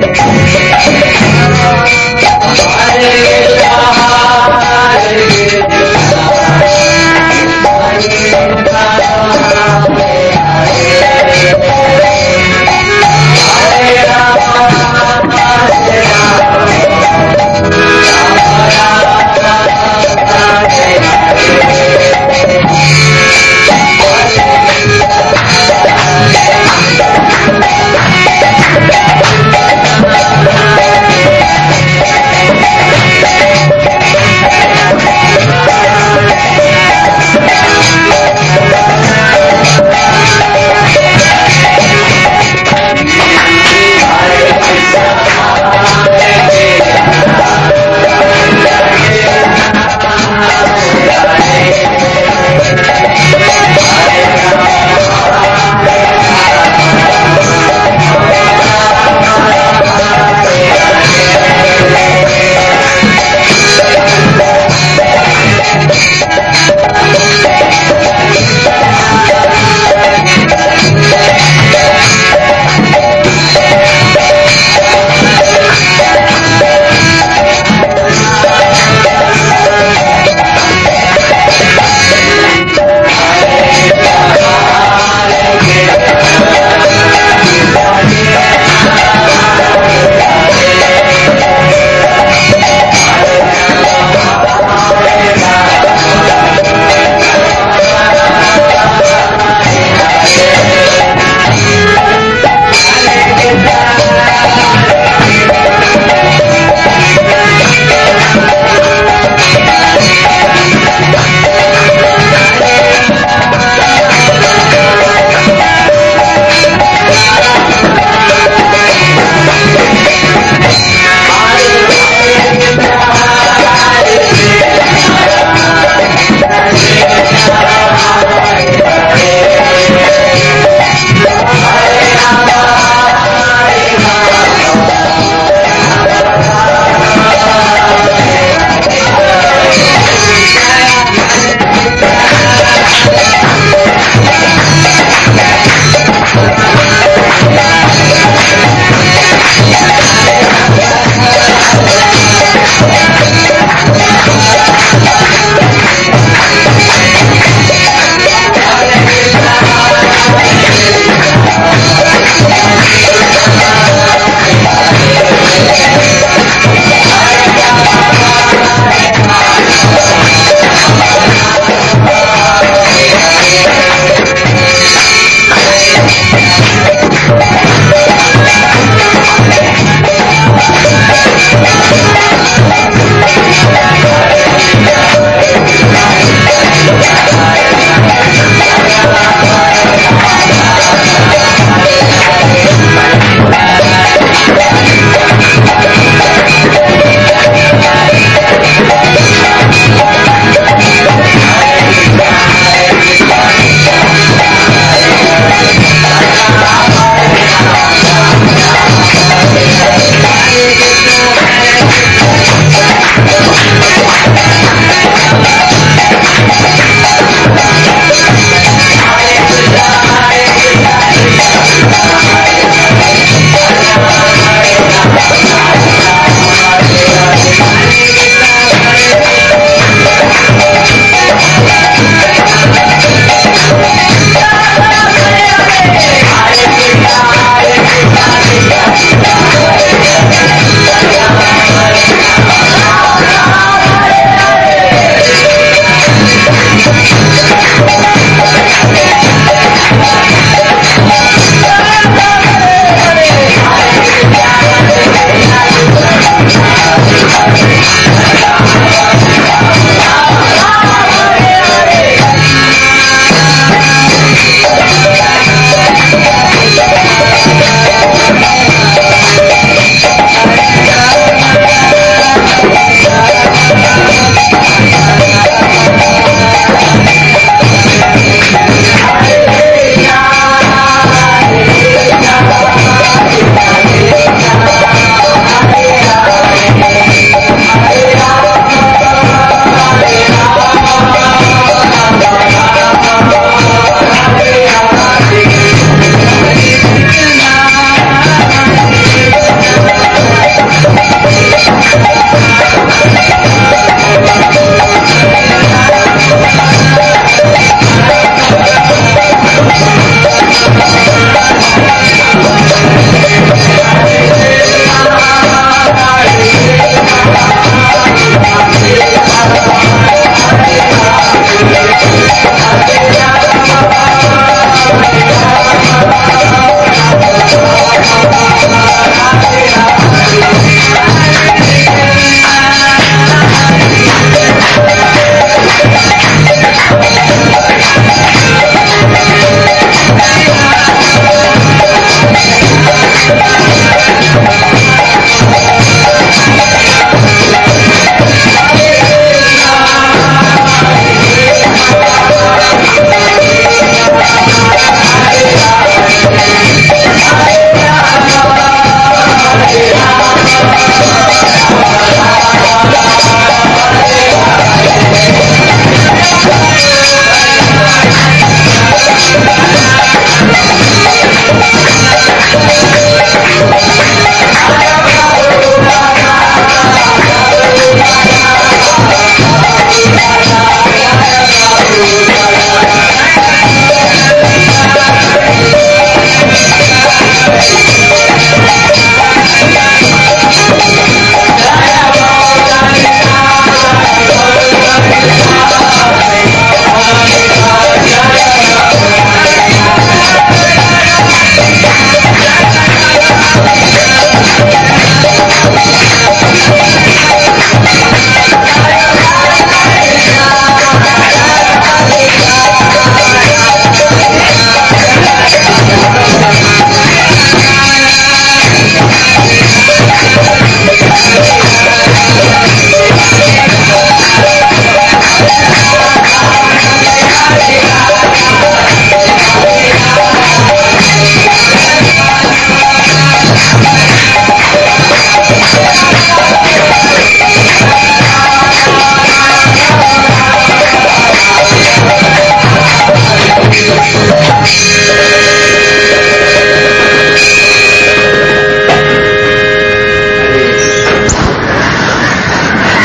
Hare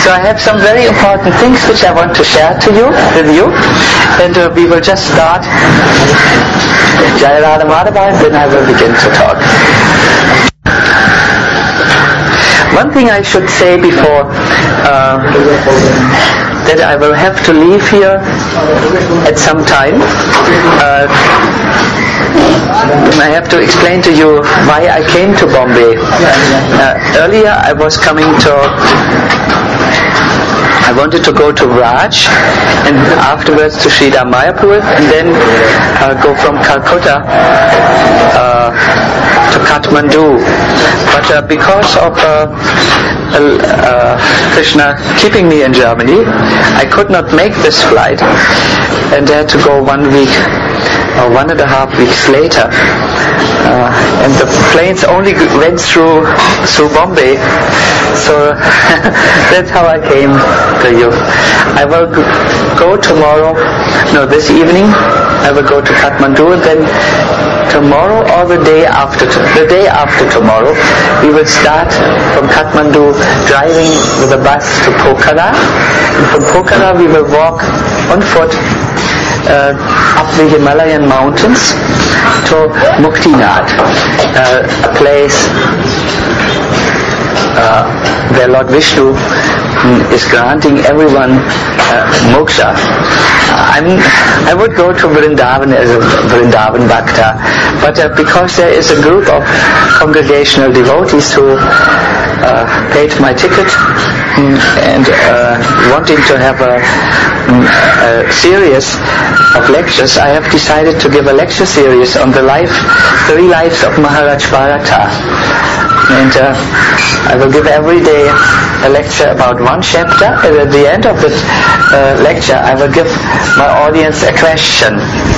So I have some very important things which I want to share with you, and we will just start Jai Radha Madhava, and then I will begin to talk. One thing I should say before that I will have to leave here at some time. I have to explain to you why I came to Bombay. Earlier I was coming I wanted to go to Raj and afterwards to Sridhar Mayapur and then go from Calcutta to Kathmandu. But because of Krishna keeping me in Germany, I could not make this flight and I had to go 1 week or 1.5 weeks later. And the planes only went through Bombay, so that's how I came to you. I will go this evening I will go to Kathmandu, and then tomorrow or the day after tomorrow we will start from Kathmandu driving with a bus to Pokhara, and from Pokhara we will walk on foot up the Himalayan mountains to Muktinath, a place where Lord Vishnu is granting everyone moksha. I would go to Vrindavan as a Vrindavan Bhakta, but because there is a group of congregational devotees who paid my ticket and wanting to have a series of lectures, I have decided to give a lecture series on the 3 lives of Maharaj Bharata. And I will give every day a lecture about one chapter, and at the end of the lecture I will give my audience a question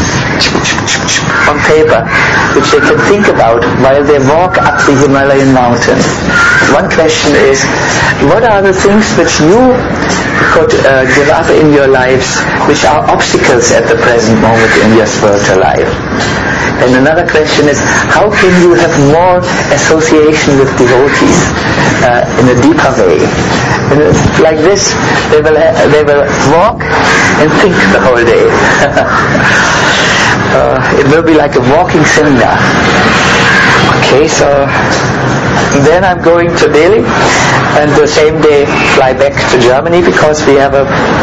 on paper which they can think about while they walk up the Himalayan mountains. One question is, what are the things which you could give up in your lives which are obstacles at the present moment in your spiritual life? And another question is, how can you have more association with devotees in a deeper way? And like this, they will walk and think the whole day. It will be like a walking seminar. Okay, so then I'm going to Delhi, and the same day fly back to Germany because we have a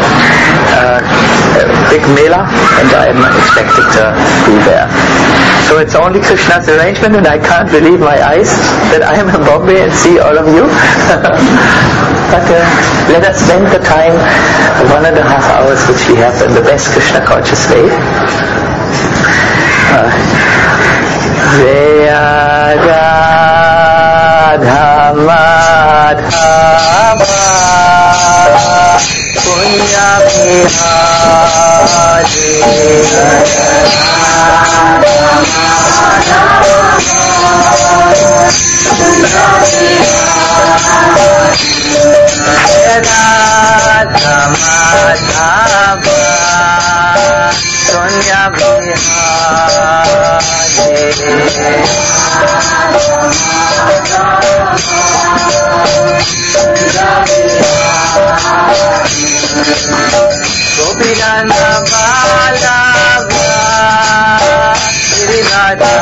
big mela, and I'm expected to be there. So it's only Krishna's arrangement, and I can't believe my eyes that I am in Bombay and see all of you. But let us spend the time, 1.5 hours which we have in the best Krishna conscious way. Radha Madhava Punya Bihari Radha Madhava Punya Gopinanda Balava Shri Radha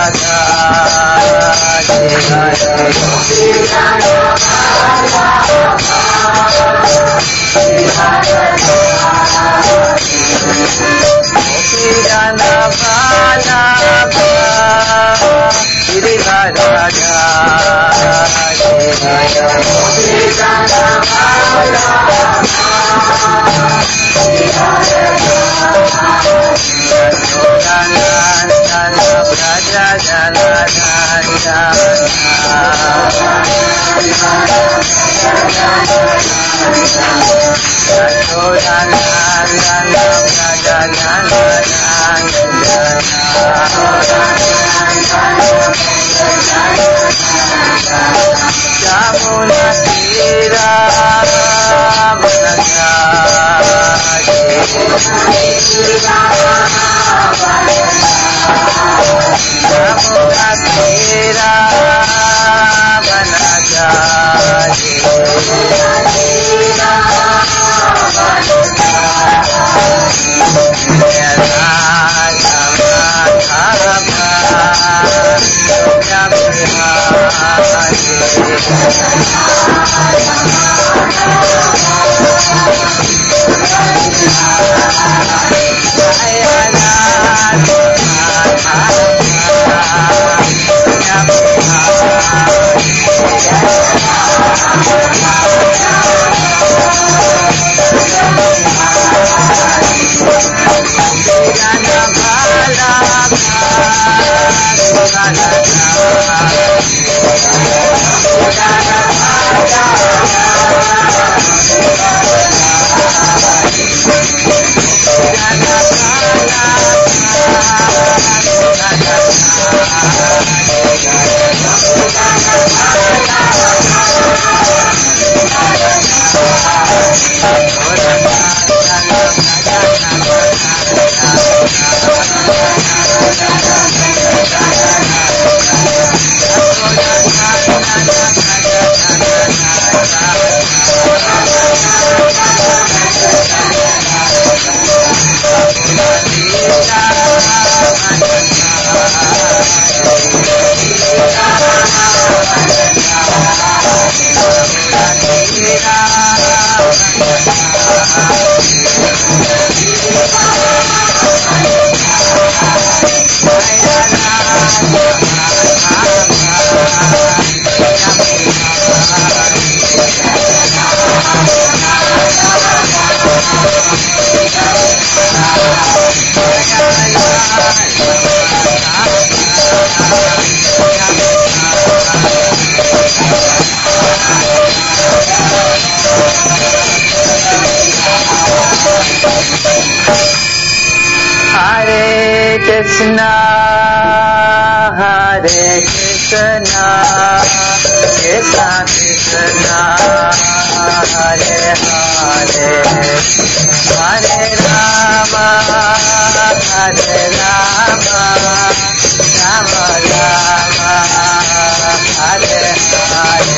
Radha Hare Krishna, Krishna Krishna, Hare Hare, Hare Rama, Rama Rama, Hare Hare.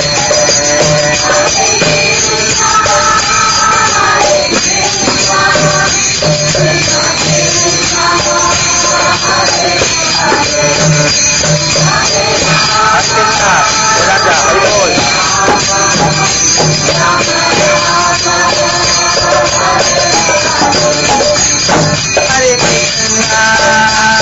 Hare Krishna,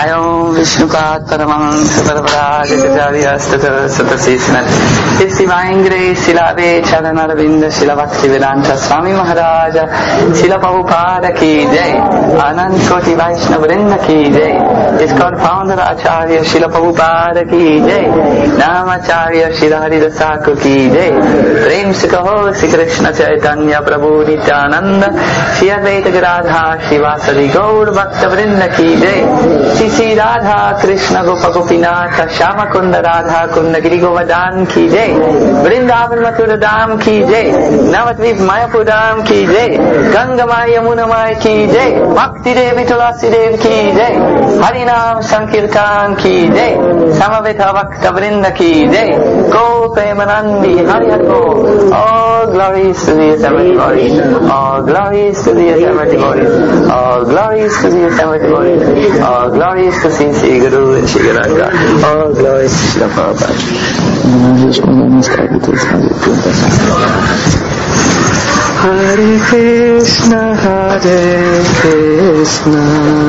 Om Vishnupat Paramahansa Paraparaja Satasisman His Divine Grace Sila Charanaravinda Sila Bhaktivedanta Swami Maharaja Sila Prabhupada Ki Jai Anand Koti Vaishnava Vrinda Ki Jai His God-founder Acharya Sila Prabhupada Ki Jai Namacharya Sila Haridasa Ki Jai Prem Se Kaho Sri Krishna Chaitanya Prabhu Nityananda Shri Advaita Gadadhar Shivasadi Gaur Bhakta Vrinda Ki Jai Shri Radha Krishna Gopa Gopinatha Shama Kunda Radha Kunda Giri Govardhan Ki Jai Vrindavan Mathura Dham Ki Jai Navadvip Mayapur Dham Ki Jai Ganga Maya Yamuna Maya Ki Jai Bhakti Devi Tulasi Devi Ki Jai Harinam Sankirtan Ki Jai Samaveta Bhakta Vrinda Ki Jai Go Premanandi Hari Hari Go. All glories to the assembled devotees. All glories to the assembled devotees. All glories to the assembled devotees. All glories to Sri Guru and Sri Garanga. All glories to Srila Prabhupada. Hare Krishna, Hare Krishna,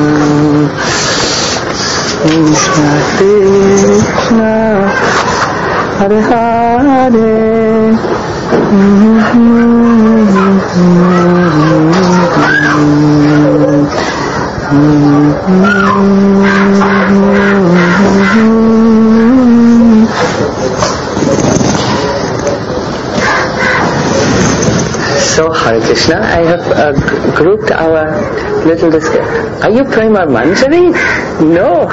Krishna Krishna, Hare Hare. So Hare Krishna, I have grouped our little discussion. Are you Prema Manjari? No.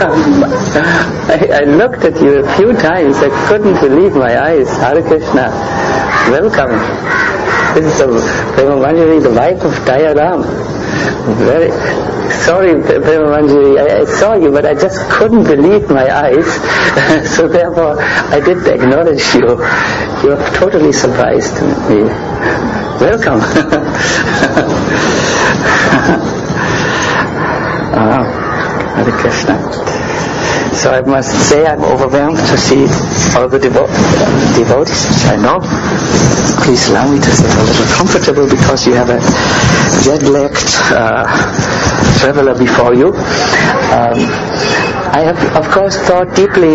I looked at you a few times. I couldn't believe my eyes. Hare Krishna. Welcome. This is Prema Manjari, the wife of Dayaram. Very sorry, Prema Manjari, I saw you, but I just couldn't believe my eyes. So therefore, I didn't acknowledge you. You have totally surprised me. Welcome. Hare Krishna. So I must say I'm overwhelmed to see all the devotees, which I know. Please allow me to sit a little comfortable because you have a jet-lagged traveler before you. I have, of course, thought deeply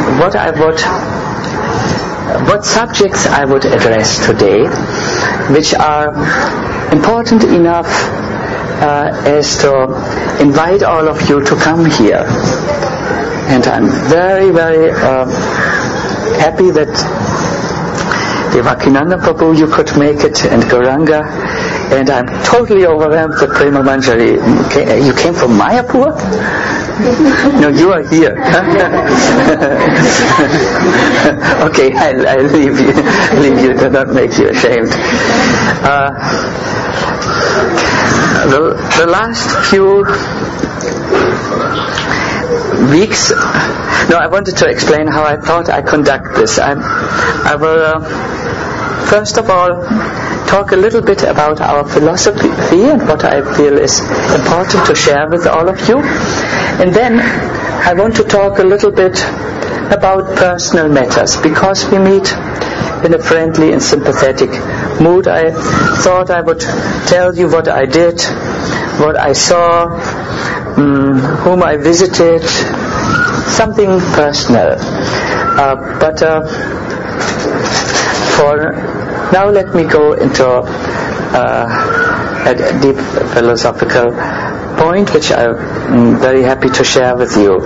what subjects I would address today, which are important enough as to invite all of you to come here. And I'm very, very happy that Devakinanda Prabhu, you could make it, and Gauranga, and I'm totally overwhelmed that Prema Manjari, you came from Mayapur? No, you are here. Okay, I'll leave you, do not make you ashamed. The last few weeks, I wanted to explain how I thought I conduct this. I will first of all talk a little bit about our philosophy and what I feel is important to share with all of you. And then I want to talk a little bit about personal matters, because we meet in a friendly and sympathetic mood. I thought I would tell you what I did, what I saw, whom I visited, something personal. But for now, let me go into a deep philosophical point, which I'm very happy to share with you.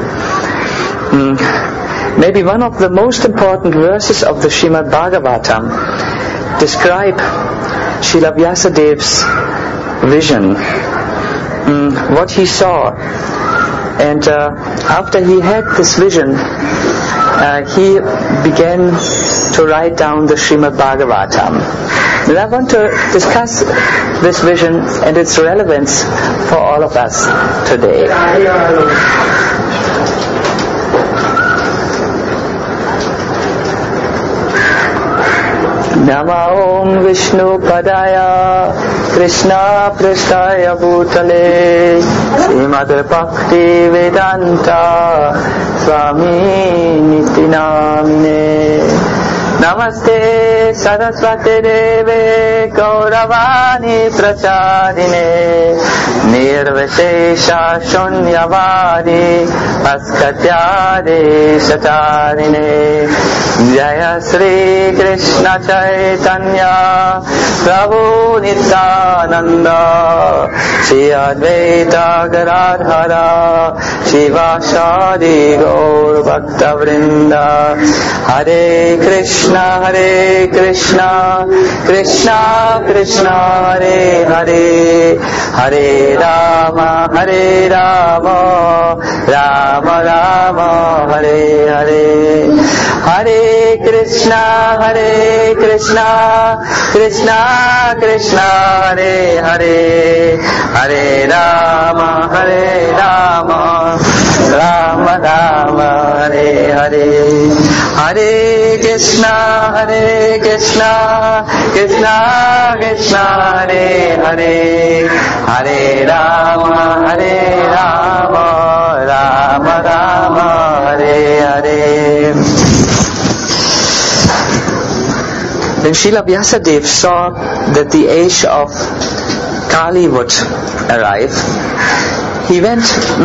Maybe one of the most important verses of the Srimad Bhagavatam describe Srila Vyasadev's vision, what he saw. And after he had this vision, he began to write down the Srimad Bhagavatam. And I want to discuss this vision and its relevance for all of us today. Nama Om Vishnu Padaya Krishna Prasthaya Bhutale Srimad Bhakti Vedanta Swami Niti Namine Namaste Saraswate Deve Gauravani Pracharine Nirvishesha Shunyavadi Askatyade Satarine Jaya Sri Krishna Chaitanya Prabhu Nityananda Shri Advaita Gadadhara Shivasadi Gaur Bhakta Vrinda Hare Krishna Krishna Krishna Hare Hare Hare Rama Rama Rama Hare Hare Hare Krishna Krishna Krishna Hare Hare Hare Rama Rama Rama Hare Hare Hare Krishna Krishna Krishna Hare Hare Hare Rama Rama Rama Hare Hare. When Srila Vyasadeva saw that the age of Kali would arrive, he went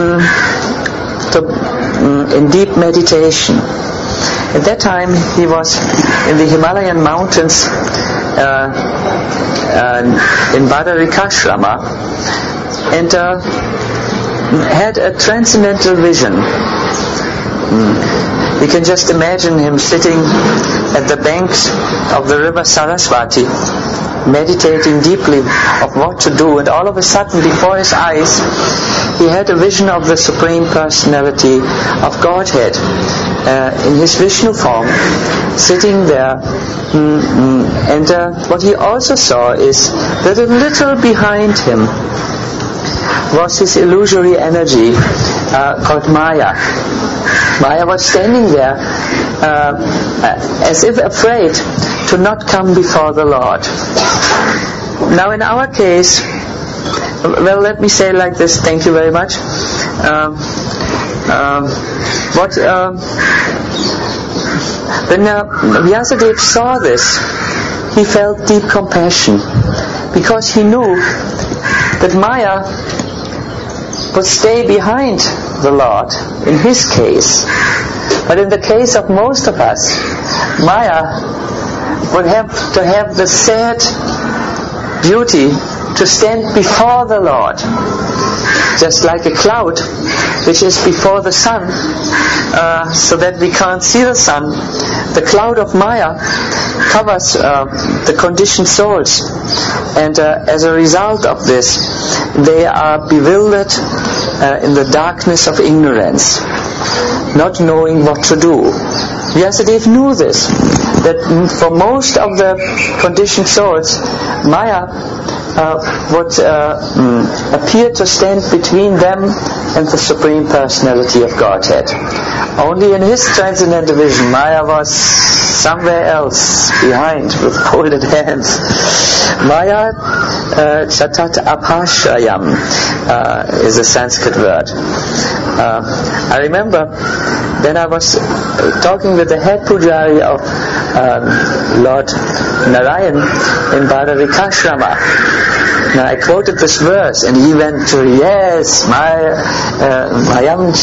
in deep meditation. At that time he was in the Himalayan mountains in Badarikashrama and had a transcendental vision. You can just imagine him sitting at the banks of the river Saraswati, meditating deeply of what to do, and all of a sudden before his eyes he had a vision of the Supreme Personality of Godhead in his Vishnu form, sitting there. And what he also saw is that a little behind him was his illusory energy called Maya. Maya was standing there as if afraid to not come before the Lord. Now in our case, well, let me say like this, thank you very much. When Vyasadeva saw this, he felt deep compassion, because he knew that Maya would stay behind the Lord in his case. But in the case of most of us, Maya would have to have the sad beauty to stand before the Lord, just like a cloud which is before the sun, so that we can't see the sun. The cloud of Maya covers the conditioned souls, and as a result of this, they are bewildered in the darkness of ignorance, not knowing what to do. Vyasadeva knew this, that for most of the conditioned souls, Maya would appear to stand between them and the Supreme Personality of Godhead. Only in his transcendental vision, Maya was somewhere else behind with folded hands. Maya chatat apashrayam is a Sanskrit word. I remember then I was talking with the head pujari of Lord Narayan in Badarikashrama. Now I quoted this verse, and he went to, yes, Mayam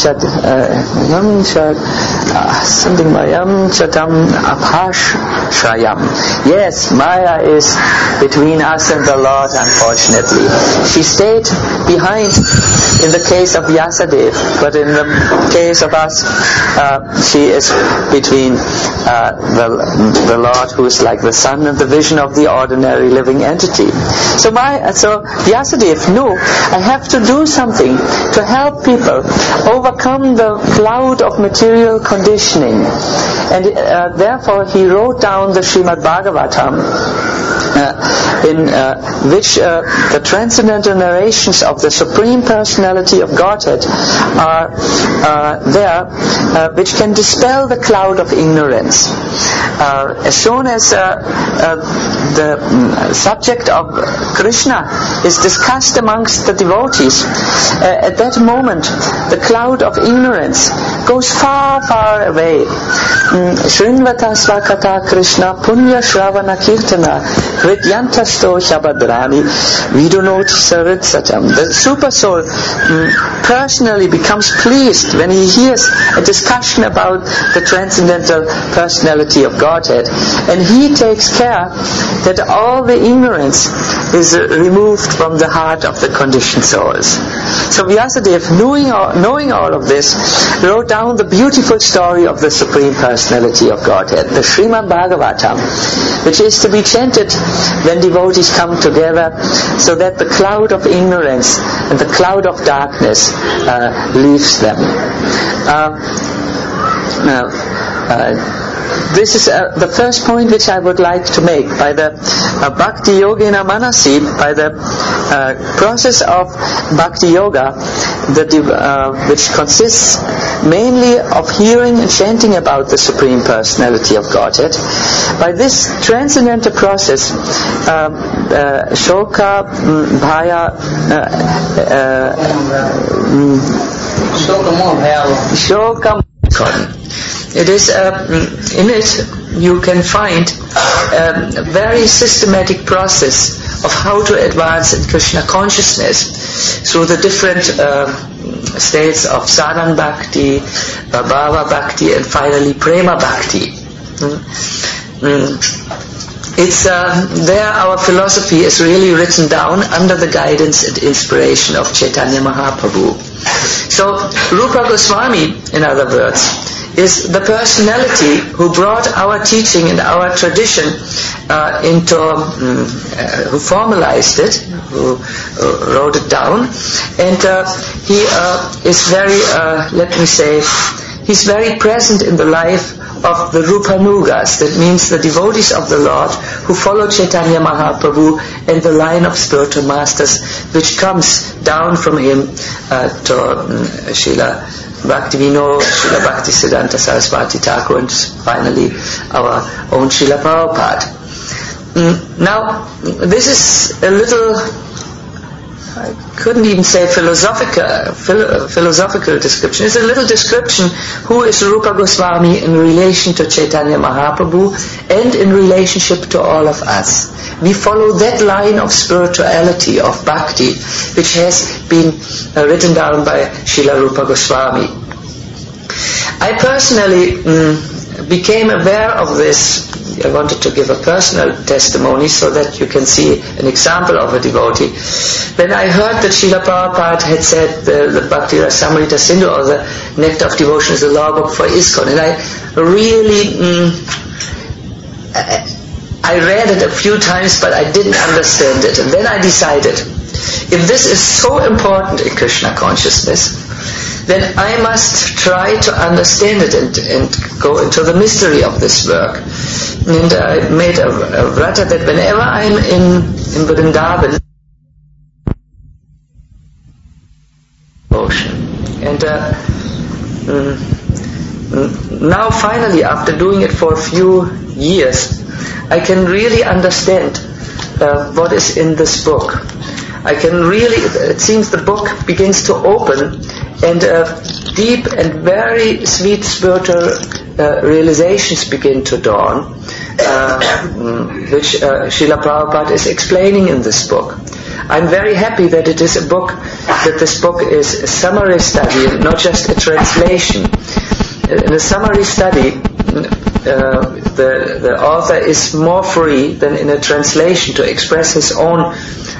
Chatam Apashrayam. Yes, Maya is between us and the Lord, unfortunately. She stayed behind in the case of Vyasadeva, but in the case of us, she is between the Lord, who is like the sun, and the vision of the ordinary living entity. So Vyasadeva knew, I have to do something to help people overcome the cloud of material conditioning, and therefore he wrote down the Srimad Bhagavatam, in which the transcendental narrations of the Supreme Personality of Godhead are there, which can dispel the cloud of ignorance. As soon as the subject of Krishna is discussed amongst the devotees, at that moment the cloud of ignorance goes far, far away. Shrinvata Svakata Krishna Punya Shravana Kirtana Hridyantasto Shabadrani Vidunoti Saritsatam. The super soul personally becomes pleased when he hears a discussion about the transcendental personality of Godhead, and he takes care that all the ignorance is removed from the heart of the conditioned souls. So Vyasadeva, knowing all of this, wrote down the beautiful story of the Supreme Personality of Godhead, the Srimad Bhagavatam, which is to be chanted when devotees come together, so that the cloud of ignorance and the cloud of darkness leaves them. This is the first point which I would like to make. By the Bhakti Yogena Manasi, by the process of Bhakti Yoga, which consists mainly of hearing and chanting about the Supreme Personality of Godhead, by this transcendental process, Shoka, Bhaya, Shoka, it is in it you can find a very systematic process of how to advance in Krishna consciousness through the different states of sadhana bhakti, bhava bhakti, and finally prema bhakti. It's there our philosophy is really written down under the guidance and inspiration of Chaitanya Mahaprabhu. So Rupa Goswami, in other words, is the personality who brought our teaching and our tradition who formalized it, who wrote it down, and he is very, he's very present in the life of the Rupanugas, that means the devotees of the Lord who follow Chaitanya Mahaprabhu and the line of spiritual masters which comes down from him to Srila Bhaktivinoda, Srila Bhaktisiddhanta Saraswati Thakur, and finally our own Srila Prabhupada. Now, this is a little, I couldn't even say philosophical description. It's a little description who is Rupa Goswami in relation to Chaitanya Mahaprabhu and in relationship to all of us. We follow that line of spirituality, of bhakti, which has been written down by Srila Rupa Goswami. I personally became aware of this. I wanted to give a personal testimony so that you can see an example of a devotee. When I heard that Srila Prabhupada had said the Bhakti Rasamrita Sindhu, or the Nectar of Devotion, is a law book for ISKCON, and I really I read it a few times, but I didn't understand it. And then I decided, if this is so important in Krishna consciousness, then I must try to understand it and go into the mystery of this work. And I made a vrata that whenever I'm in Vrindavan, and now finally, after doing it for a few years, I can really understand what is in this book. I can really, it seems the book begins to open, and deep and very sweet spiritual realizations begin to dawn, which Srila Prabhupada is explaining in this book. I'm very happy that it is a book, that this book is a summary study and not just a translation. In a summary study, the author is more free than in a translation to express his own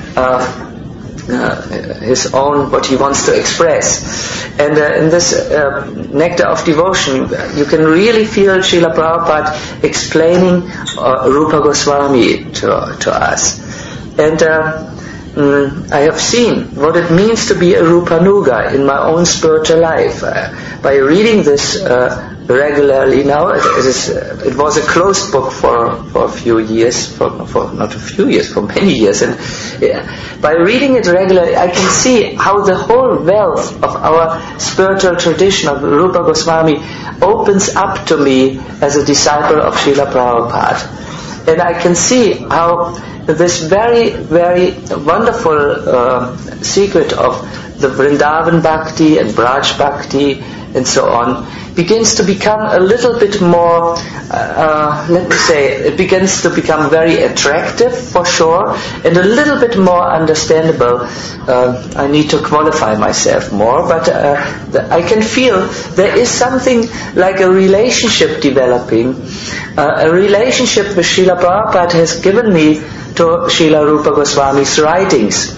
what he wants to express. And in this Nectar of Devotion, you can really feel Srila Prabhupada explaining Rupa Goswami to us. And I have seen what it means to be a Rupanuga in my own spiritual life. By reading this regularly now, it was a closed book for a few years, for not a few years, for many years, and by reading it regularly, I can see how the whole wealth of our spiritual tradition of Rupa Goswami opens up to me as a disciple of Srila Prabhupada. And I can see how this very, very wonderful secret of the Vrindavan Bhakti and Braj Bhakti and so on begins to become a little bit more, let me say, it begins to become very attractive for sure, and a little bit more understandable. I need to qualify myself more, but I can feel there is something like a relationship developing, a relationship which Srila Prabhupada has given me to Srila Rupa Goswami's writings.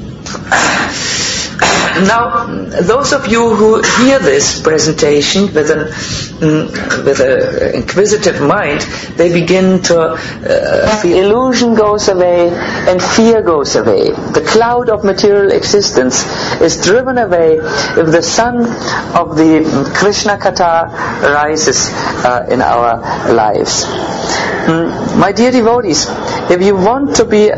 Now, those of you who hear this presentation with an inquisitive mind, they begin to illusion goes away and fear goes away. The cloud of material existence is driven away if the sun of the Krishna Katha rises in our lives. My dear devotees, if you want to be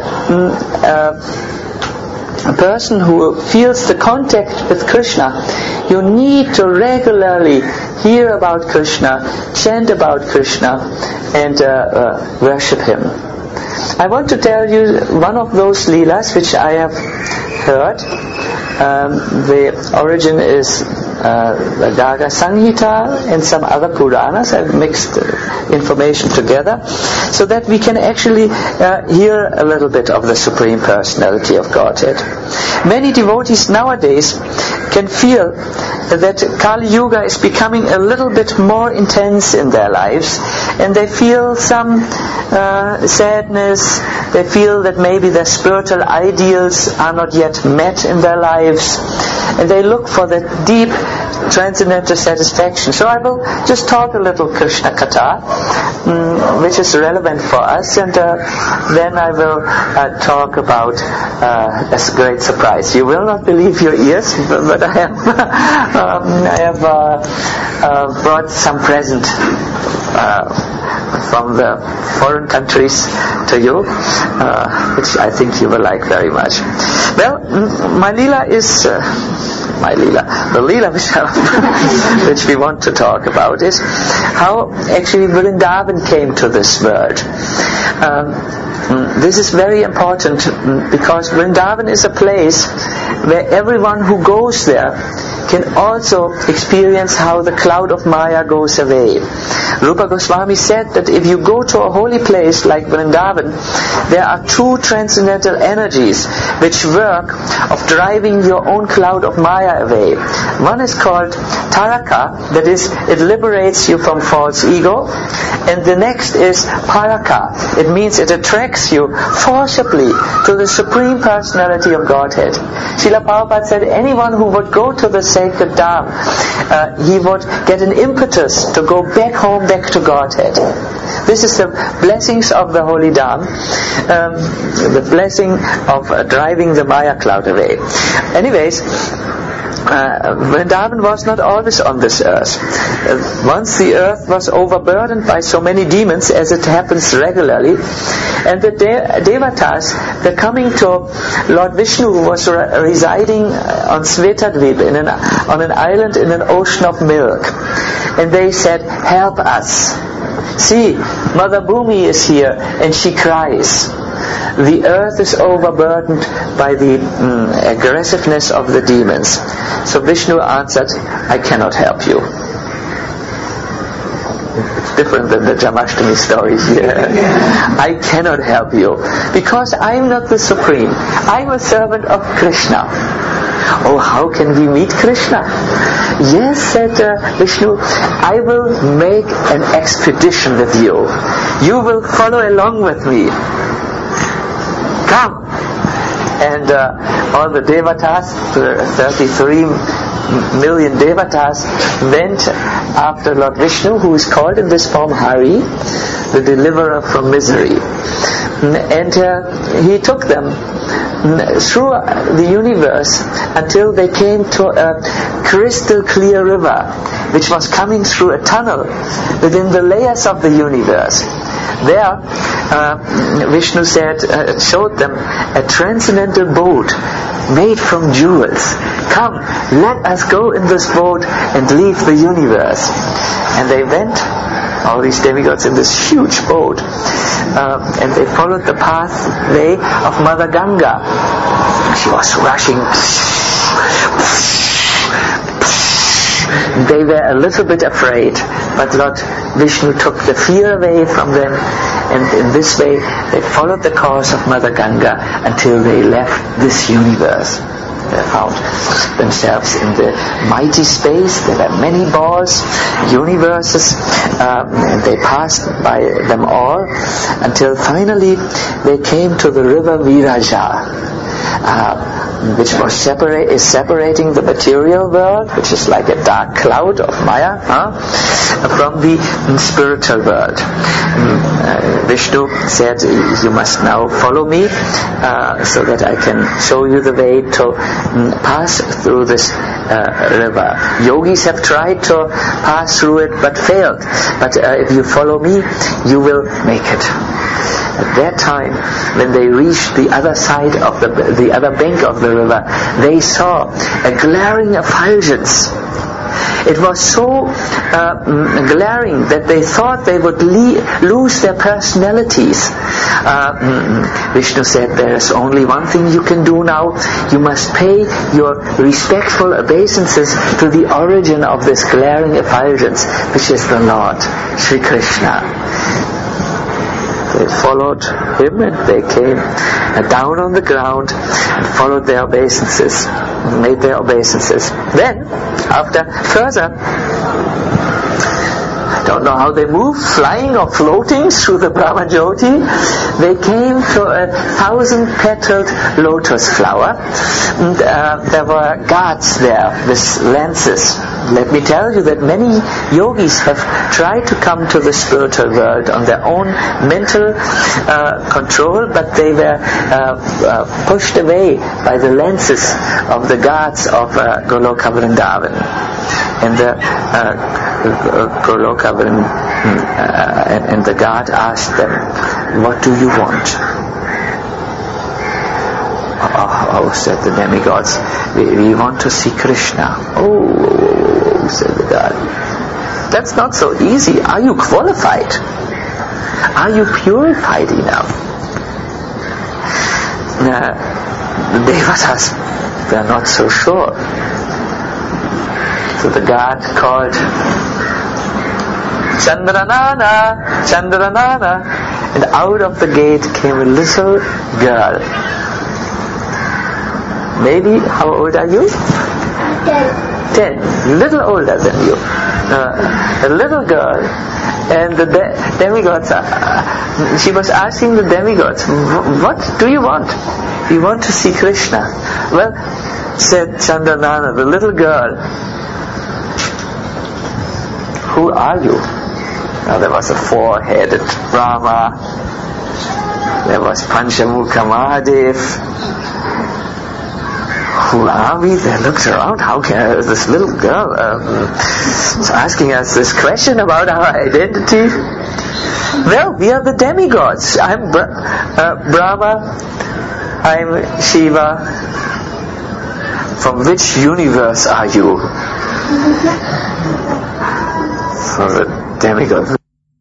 a person who feels the contact with Krishna, you need to regularly hear about Krishna, chant about Krishna, and worship Him. I want to tell you one of those leelas which I have heard. The origin is the Garga Samhita and some other Puranas. I've mixed information together so that we can actually hear a little bit of the Supreme Personality of Godhead. Many devotees nowadays can feel that Kali Yuga is becoming a little bit more intense in their lives, and they feel some sadness. They feel that maybe their spiritual ideals are not yet met in their lives, and they look for the deep transcendental satisfaction. So I will just talk a little Krishna Katha, which is relevant for us, and then I will talk about a great surprise. You will not believe your ears, but I have brought some present from the foreign countries to you, which I think you will like very much. Well, my Leela is the Leela which we want to talk about is how actually Vrindavan came to this world. This is very important because Vrindavan is a place where everyone who goes there can also experience how the cloud of Maya goes away. Rupa Goswami said that if you go to a holy place like Vrindavan, there are two transcendental energies which work of driving your own cloud of Maya away. One is called Taraka, that is, it liberates you from false ego, and the next is Paraka. It means it attracts you forcibly to the Supreme Personality of Godhead. Srila Prabhupada said anyone who would go to the sacred Dham, he would get an impetus to go back home, back to Godhead. This is the blessings of the holy Dham, the blessing of driving the Maya cloud away. Anyways, Vrindavan was not always on this earth. Once the earth was overburdened by so many demons, as it happens regularly, and the Devatas were coming to Lord Vishnu, who was residing on Svetadvip, on an island in an ocean of milk. And they said, "Help us. See, Mother Bhumi is here and she cries. The earth is overburdened by the aggressiveness of the demons." So Vishnu answered, "I cannot help you." It's different than the Jamashtami story here. "I cannot help you because I am not the Supreme. I am a servant of Krishna." "Oh, how can we meet Krishna?" "Yes," said Vishnu, "I will make an expedition with you. You will follow along with me. Come." And all the Devatas, 33 million Devatas, went after Lord Vishnu, who is called in this form Hari, the deliverer from misery. And he took them through the universe until they came to a crystal clear river, which was coming through a tunnel within the layers of the universe. There, Vishnu showed them a transcendental boat made from jewels. "Come, let us go in this boat and leave the universe." And they went all these demigods in this huge boat. And they followed the pathway of Mother Ganga. She was rushing. They were a little bit afraid, but Lord Vishnu took the fear away from them, and in this way they followed the course of Mother Ganga until they left this universe. They found themselves in the mighty space. There were many balls, universes, and they passed by them all until finally they came to the river Viraja, which was separating the material world, which is like a dark cloud of Maya, from the spiritual world. Vishnu said, you must now follow me so that I can show you the way to pass through this river. Yogis have tried to pass through it but failed. But if you follow me, you will make it. At that time, when they reached the other side of the other bank of the river, they saw a glaring effulgence. It was so glaring that they thought they would lose their personalities. Vishnu said, there is only one thing you can do now. You must pay your respectful obeisances to the origin of this glaring effulgence, which is the Lord, Sri Krishna. They followed him and they came down on the ground and followed their obeisances, made their obeisances. Then, after further, I don't know how they moved, flying or floating through the Brahmajyoti, they came to a 1,000-petaled lotus flower, and there were guards there with lances. Let me tell you that many yogis have tried to come to the spiritual world on their own mental control, but they were pushed away by the lances of the guards of Goloka Vrindavan. And the Goloka and the guard asked them, what do you want? Oh, said the demigods, we want to see Krishna. Oh, said the guard, that's not so easy. Are you qualified? Are you purified enough? The devatas were not so sure. So the guard called, Chandranana, Chandranana, and out of the gate came a little girl. Maybe, how old are you? 10. Little older than you. A little girl. And the demigods, she was asking the demigods, what do you want? We want to see Krishna. Well, said Chandranana, the little girl, who are you? Now there was a four-headed Brahma, there was Panchamukha Mahadev. Who are we? They looked around. How can this little girl is asking us this question about our identity? Well, we are the demigods. I'm Brahma. I'm Shiva. From which universe are you? From the demigods.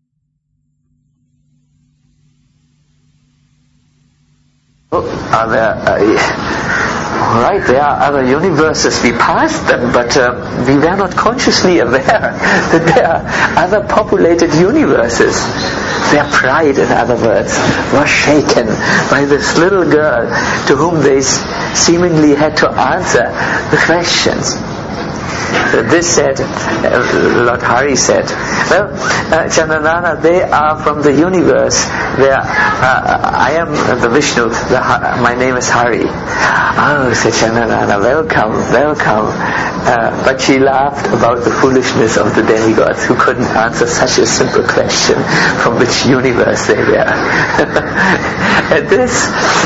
Are there? Right, there are other universes. We passed them, but we were not consciously aware that there are other populated universes. Their pride, in other words, was shaken by this little girl to whom they seemingly had to answer the questions. This said, Lord Hari said, well, Chandranana, they are from the universe where I am the Vishnu, my name is Hari. Oh, said Chandranana, welcome, welcome. But she laughed about the foolishness of the demigods who couldn't answer such a simple question, from which universe they were. At this,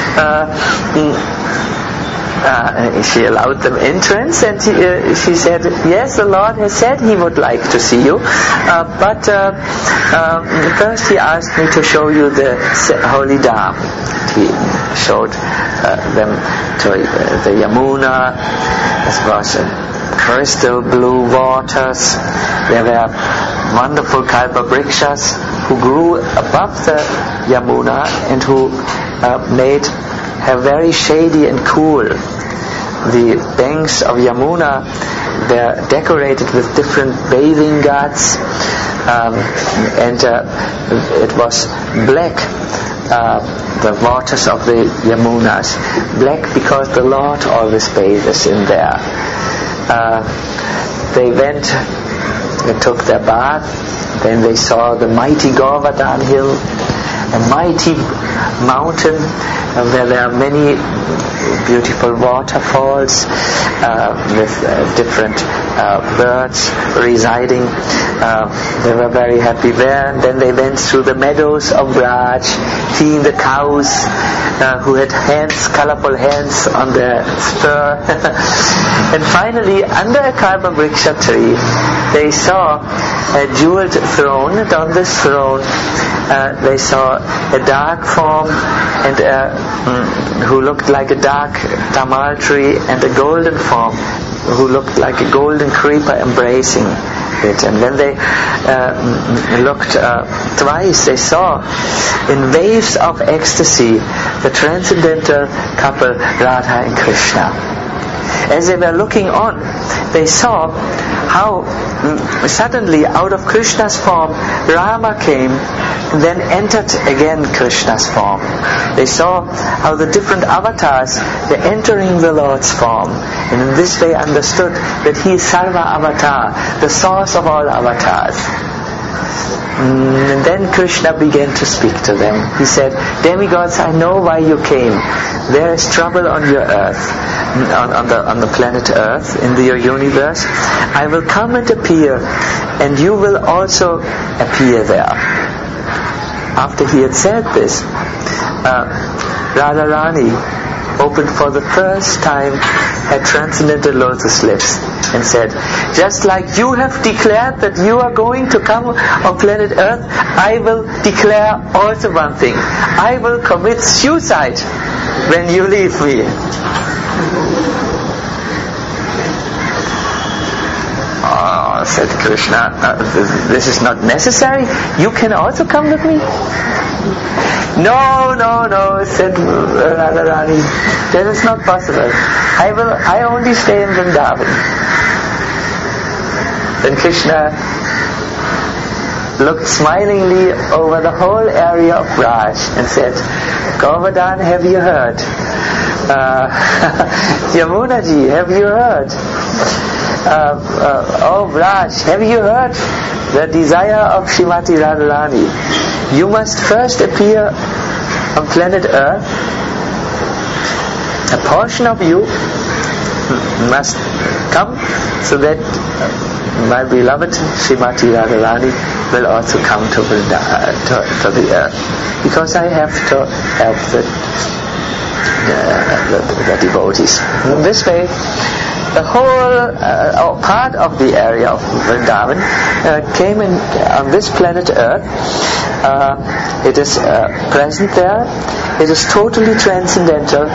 she allowed them entrance, and she said, yes, the Lord has said he would like to see you, but first he asked me to show you the holy Dham. He showed them to the Yamuna. There was crystal blue waters. There were wonderful kalpavrikshas who grew above the Yamuna and who made her very shady and cool. The banks of Yamuna, they're decorated with different bathing ghats, and it was black, the waters of the Yamunas. Black because the Lord always bathes in there. They went and took their bath. Then they saw the mighty Govardhan hill, a mighty mountain where there are many beautiful waterfalls with different birds residing. They were very happy there. And then they went through the meadows of Braj, seeing the cows who had hands, colorful hands on their spur. And finally, under a kalpavriksha tree, they saw a jeweled throne, and on this throne they saw a dark form and who looked like a dark tamal tree, and a golden form who looked like a golden creeper embracing it. And when they looked twice, they saw in waves of ecstasy the transcendental couple Radha and Krishna. As they were looking on, they saw how suddenly out of Krishna's form Rama came, and then entered again Krishna's form. They saw how the different avatars were entering the Lord's form, and in this way understood that He is Sarva Avatar, the source of all avatars. And then Krishna began to speak to them. He said, "Demigods, I know why you came. There is trouble on your earth, on the planet Earth, in your universe. I will come and appear, and you will also appear there." After he had said this, Radharani opened for the first time her transcendental lotus lips and said, "Just like you have declared that you are going to come on planet Earth, I will declare also one thing. I will commit suicide when you leave me." "Oh," said Krishna, "this is not necessary. You can also come with me." No, said Radharani. That is not possible. I only stay in Vrindavan. Then Krishna looked smilingly over the whole area of Braj and said, "Govardhan, have you heard? Yamunaji, have you heard? Oh Braj, have you heard the desire of Srimati Radharani? You must first appear on planet Earth. A portion of you must come so that my beloved Srimati Radharani will also come to the earth, because I have to help the devotees." In this way, the whole part of the area of Vrindavan came in on this planet Earth. It is present there. It is totally transcendental.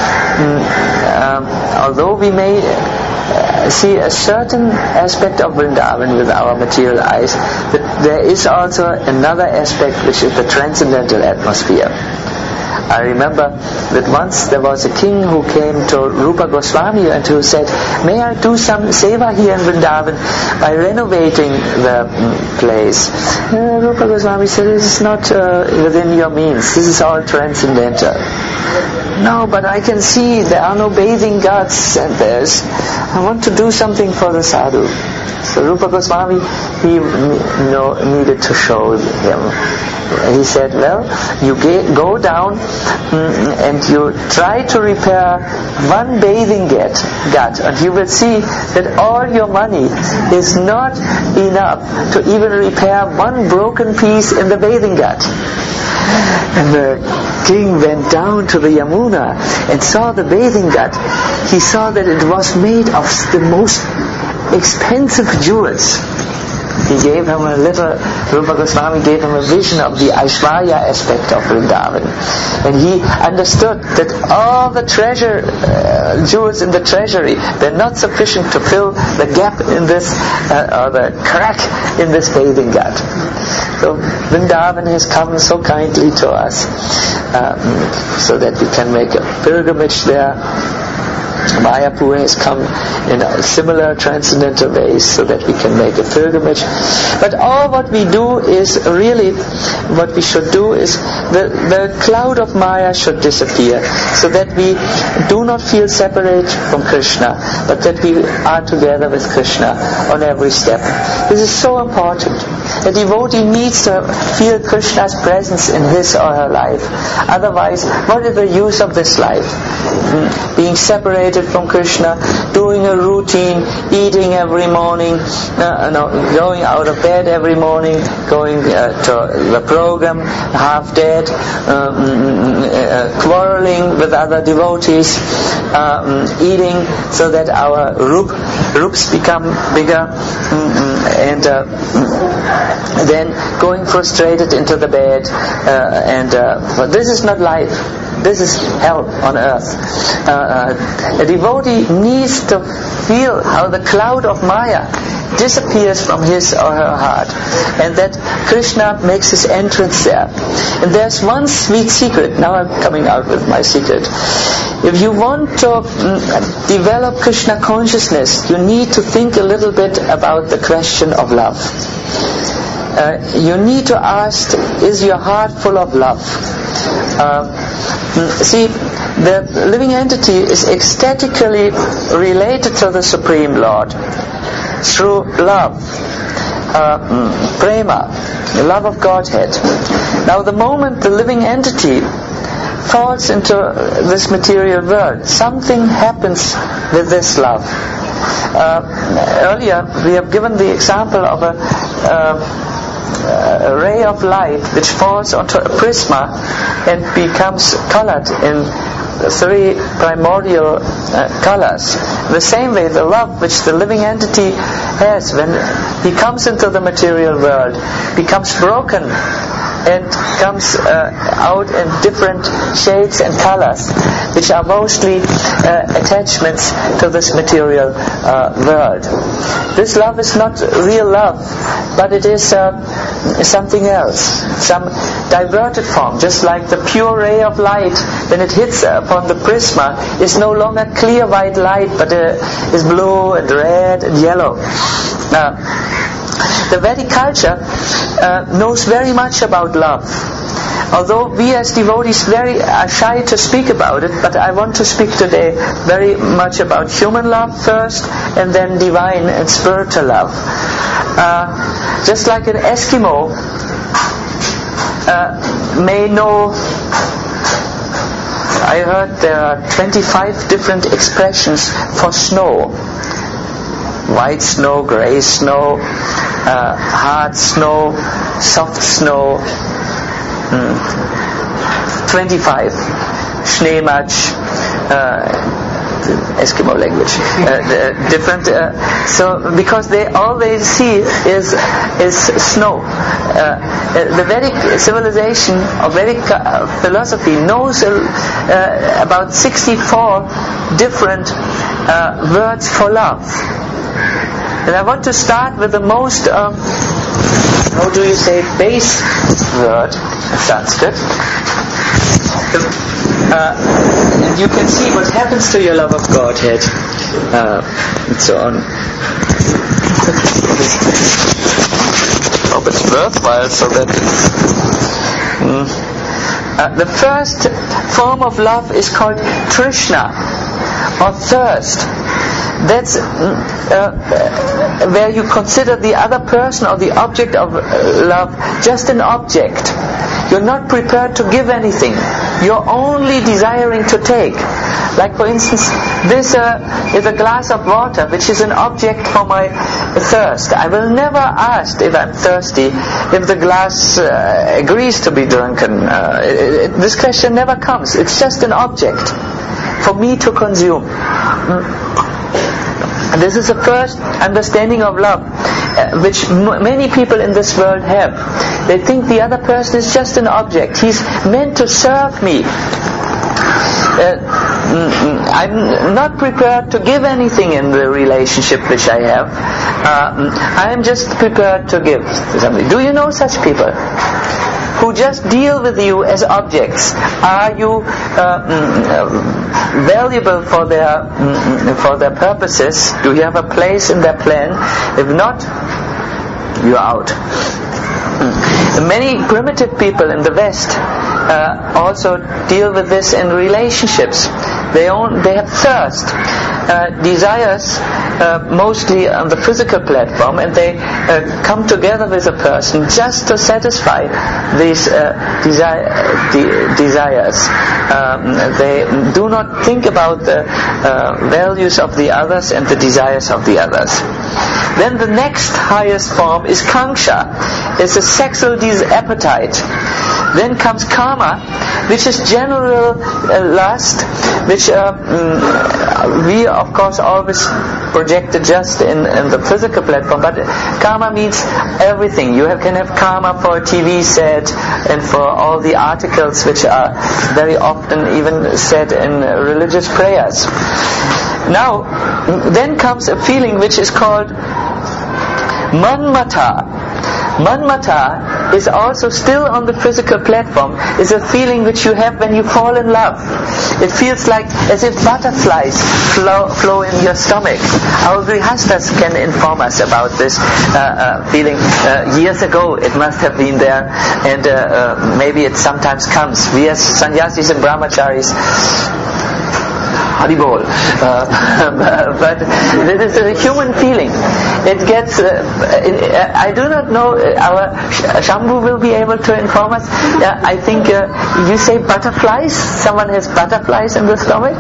Although we may see a certain aspect of Vrindavan with our material eyes, there is also another aspect, which is the transcendental atmosphere. I remember that once there was a king who came to Rupa Goswami and who said, "May I do some seva here in Vrindavan by renovating the place?" Rupa Goswami said, "This is not within your means. This is all transcendental." "No, but I can see there are no bathing ghats, and I want to do something for the sadhu." So Rupa Goswami, he needed to show him. He said, "Well, you go down and you try to repair one bathing gut, and you will see that all your money is not enough to even repair one broken piece in the bathing gut." And the king went down to the Yamuna and saw the bathing gut. He saw that it was made of the most expensive jewels. He he gave him Rupa Goswami gave him a vision of the Aishwarya aspect of Vrindavan. And he understood that all the jewels in the treasury, they're not sufficient to fill the gap in this, or the crack in this bathing gut. So Vrindavan has come so kindly to us, so that we can make a pilgrimage there. Mayapur has come in a similar transcendental ways so that we can make a pilgrimage. But all what we do is really, what we should do is the cloud of Maya should disappear, so that we do not feel separate from Krishna, but that we are together with Krishna on every step. This is so important. A devotee needs to feel Krishna's presence in his or her life. Otherwise, what is the use of this life? Being separated from Krishna, doing a routine, eating every morning, going out of bed every morning, going to the program half dead, quarreling with other devotees, eating so that our rups become bigger, and then going frustrated into the bed, but this is not life. This is hell on earth. A devotee needs to feel how the cloud of Maya disappears from his or her heart, and that Krishna makes his entrance there. And there's one sweet secret. Now I'm coming out with my secret. If you want to develop Krishna consciousness, you need to think a little bit about the question of love. You need to ask, is your heart full of love? See, the living entity is ecstatically related to the Supreme Lord through love, prema, the love of Godhead. Now the moment the living entity falls into this material world, something happens with this love. Earlier we have given the example of a ray of light which falls onto a prisma and becomes colored in three primordial colors. The same way, the love which the living entity has when he comes into the material world becomes broken and comes out in different shades and colors, which are mostly attachments to this material world. This love is not real love, but it is something else, some diverted form, just like the pure ray of light when it hits upon the prisma is no longer clear white light, but is blue and red and yellow. The Vedic culture knows very much about love. Although we as devotees are shy to speak about it, but I want to speak today very much about human love first, and then divine and spiritual love. Just like an Eskimo may know, I heard there are 25 different expressions for snow. White snow, grey snow, hard snow, soft snow, 25. Schneematsch, Eskimo language, different. So because all they see is snow. The Vedic civilization or Vedic philosophy knows about 64 different words for love. And I want to start with the most, how do you say, base word in Sanskrit. And you can see what happens to your love of Godhead, and so on. Hope it's worthwhile, so that the first form of love is called Trishna, or thirst. That's where you consider the other person or the object of love just an object. You're not prepared to give anything. You're only desiring to take. Like for instance, this is a glass of water, which is an object for my thirst. I will never ask if I'm thirsty if the glass agrees to be drunken. This question never comes. It's just an object for me to consume. This is the first understanding of love. which many people in this world have. They think the other person is just an object. He's meant to serve me. I'm not prepared to give anything in the relationship which I have. I am just prepared to give something. Do you know such people who just deal with you as objects? Are you valuable for their purposes? Do you have a place in their plan? If not, you're out. Many primitive people in the West also deal with this in relationships. They have thirst, desires, mostly on the physical platform, and they come together with a person just to satisfy these desires. They do not think about the values of the others and the desires of the others. Then the next highest form is Kanksha. It's a sexual appetite. Then comes Kama, which is general lust, which we of course always projected just in the physical platform, but Kama means everything. You can have Kama for a TV set and for all the articles which are very often even said in religious prayers. Now, then comes a feeling which is called Manmata. Manmata is also still on the physical platform, is a feeling which you have when you fall in love. It feels like as if butterflies flow in your stomach. Our grihastas can inform us about this feeling. Years ago it must have been there, and maybe it sometimes comes. We as sannyasis and brahmacharis, Haribol. But this is a human feeling. It gets, I do not know, our Shambhu will be able to inform us. I think you say butterflies? Someone has butterflies in the stomach?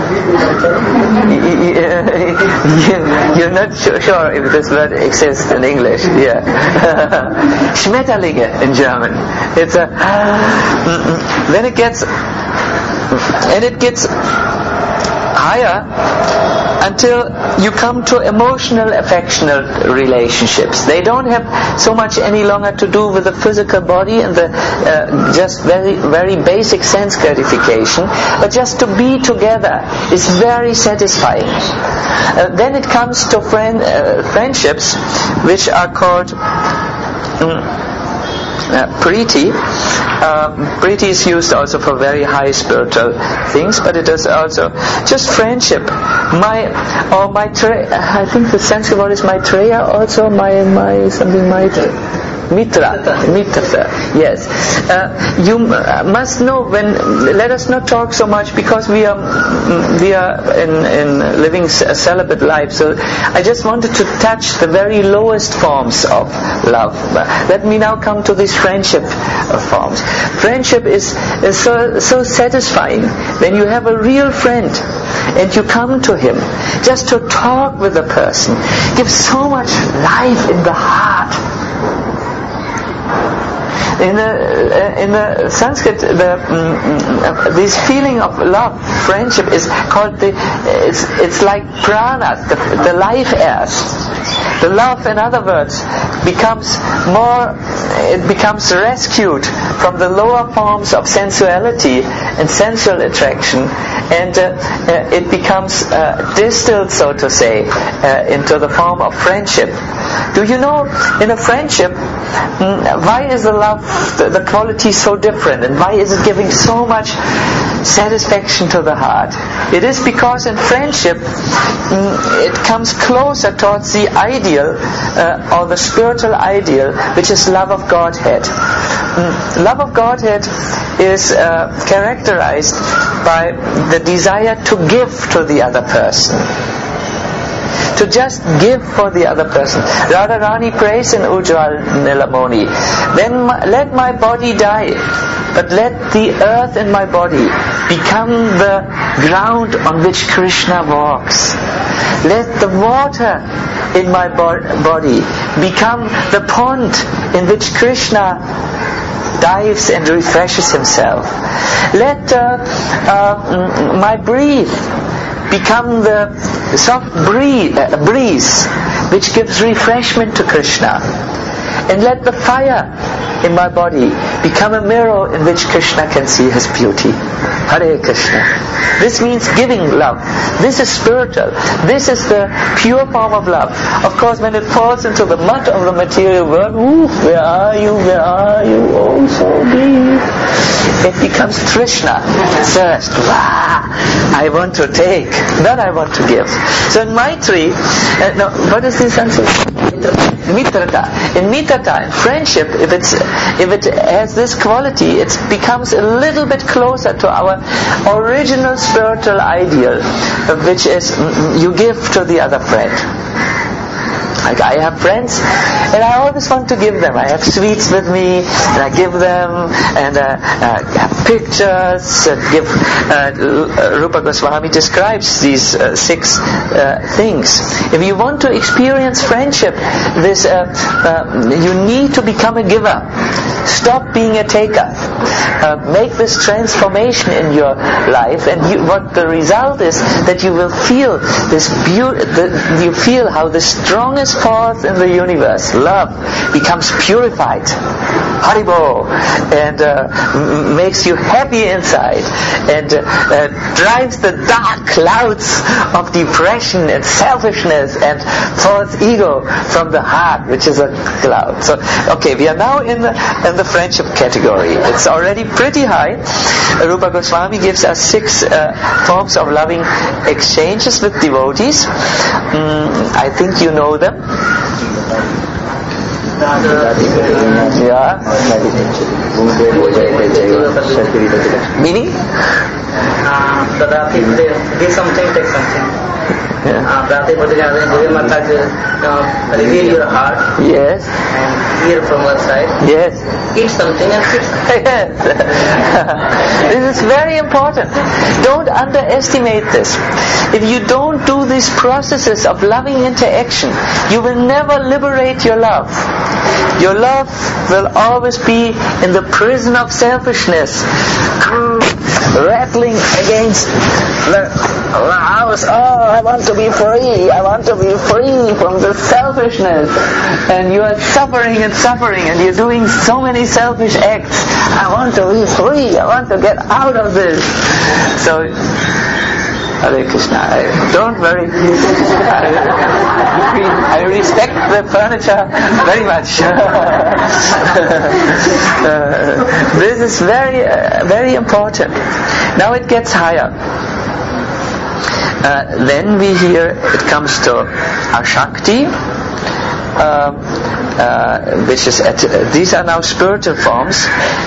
You're not sure if this word exists in English. Yeah. Schmetterlinge in German. It's a, then it gets, and it gets higher until you come to emotional, affectional relationships. They don't have so much any longer to do with the physical body and the just very, very basic sense gratification, but just to be together is very satisfying. Then it comes to friendships, which are called Priti. Priti is used also for very high spiritual things, but it is also just friendship. I think the Sanskrit word is Maitreya, also Mitra, yes. You must know let us not talk so much, because we are in living a celibate life. So I just wanted to touch the very lowest forms of love. Let me now come to these friendship forms. Friendship is so satisfying when you have a real friend and you come to him just to talk with the person. Gives so much life in the heart. In the Sanskrit, this feeling of love, friendship, is called it's like prana, the life airs. The love, in other words, becomes rescued from the lower forms of sensuality and sensual attraction, and it becomes distilled, so to say, into the form of friendship. Do you know, in a friendship, why is the love, the quality so different, and why is it giving so much satisfaction to the heart? It is because in friendship it comes closer towards the ideal or the spiritual ideal, which is love of Godhead. Love of Godhead is characterized by the desire to give to the other person. To just give for the other person. Radharani prays in Ujjwal Nilamoni, then let my body die, but let the earth in my body become the ground on which Krishna walks. Let the water in my body become the pond in which Krishna dives and refreshes himself. Let my breath become the soft breeze which gives refreshment to Krishna. And let the fire in my body become a mirror in which Krishna can see his beauty. Hare Krishna. This means giving love. This is spiritual. This is the pure form of love. Of course, when it falls into the mud of the material world, where are you? Where are you? Oh, so deep. It becomes Trishna, thirst. I want to take, that I want to give. So in Maitri, what is this answer? Mitrata. In Mitrata, in friendship, if it has this quality, it becomes a little bit closer to our original spiritual ideal, which is you give to the other friend. Like I have friends, and I always want to give them. I have sweets with me, and I give them, and have pictures. Rupa Goswami describes these 6 things. If you want to experience friendship, you need to become a giver. Stop being a taker. Make this transformation in your life, and what the result is that you will feel this beauty. You feel how the strongest force in the universe, love, becomes purified, Haribo, and makes you happy inside, and drives the dark clouds of depression and selfishness and false ego from the heart, which is a cloud. So, okay, we are now in the friendship category. It's already pretty high. Rupa Goswami gives us 6 forms of loving exchanges with devotees. I think you know them. Yeah. Meaning? Give something, take something. Reveal your heart. Yes. And hear from one side. Yes. Eat something and sit something. Yes. This is very important. Don't underestimate this. If you don't do these processes of loving interaction, you will never liberate your love. Your love will always be in the prison of selfishness, rattling against the house. Oh, I want to be free. I want to be free from the selfishness. And you are suffering, and you're doing so many selfish acts. I want to be free. I want to get out of this. So, Hare Krishna, don't worry. I respect the furniture very much. This is very, very important. Now it gets higher. Then we hear it comes to Ashakti, which is these are now spiritual forms.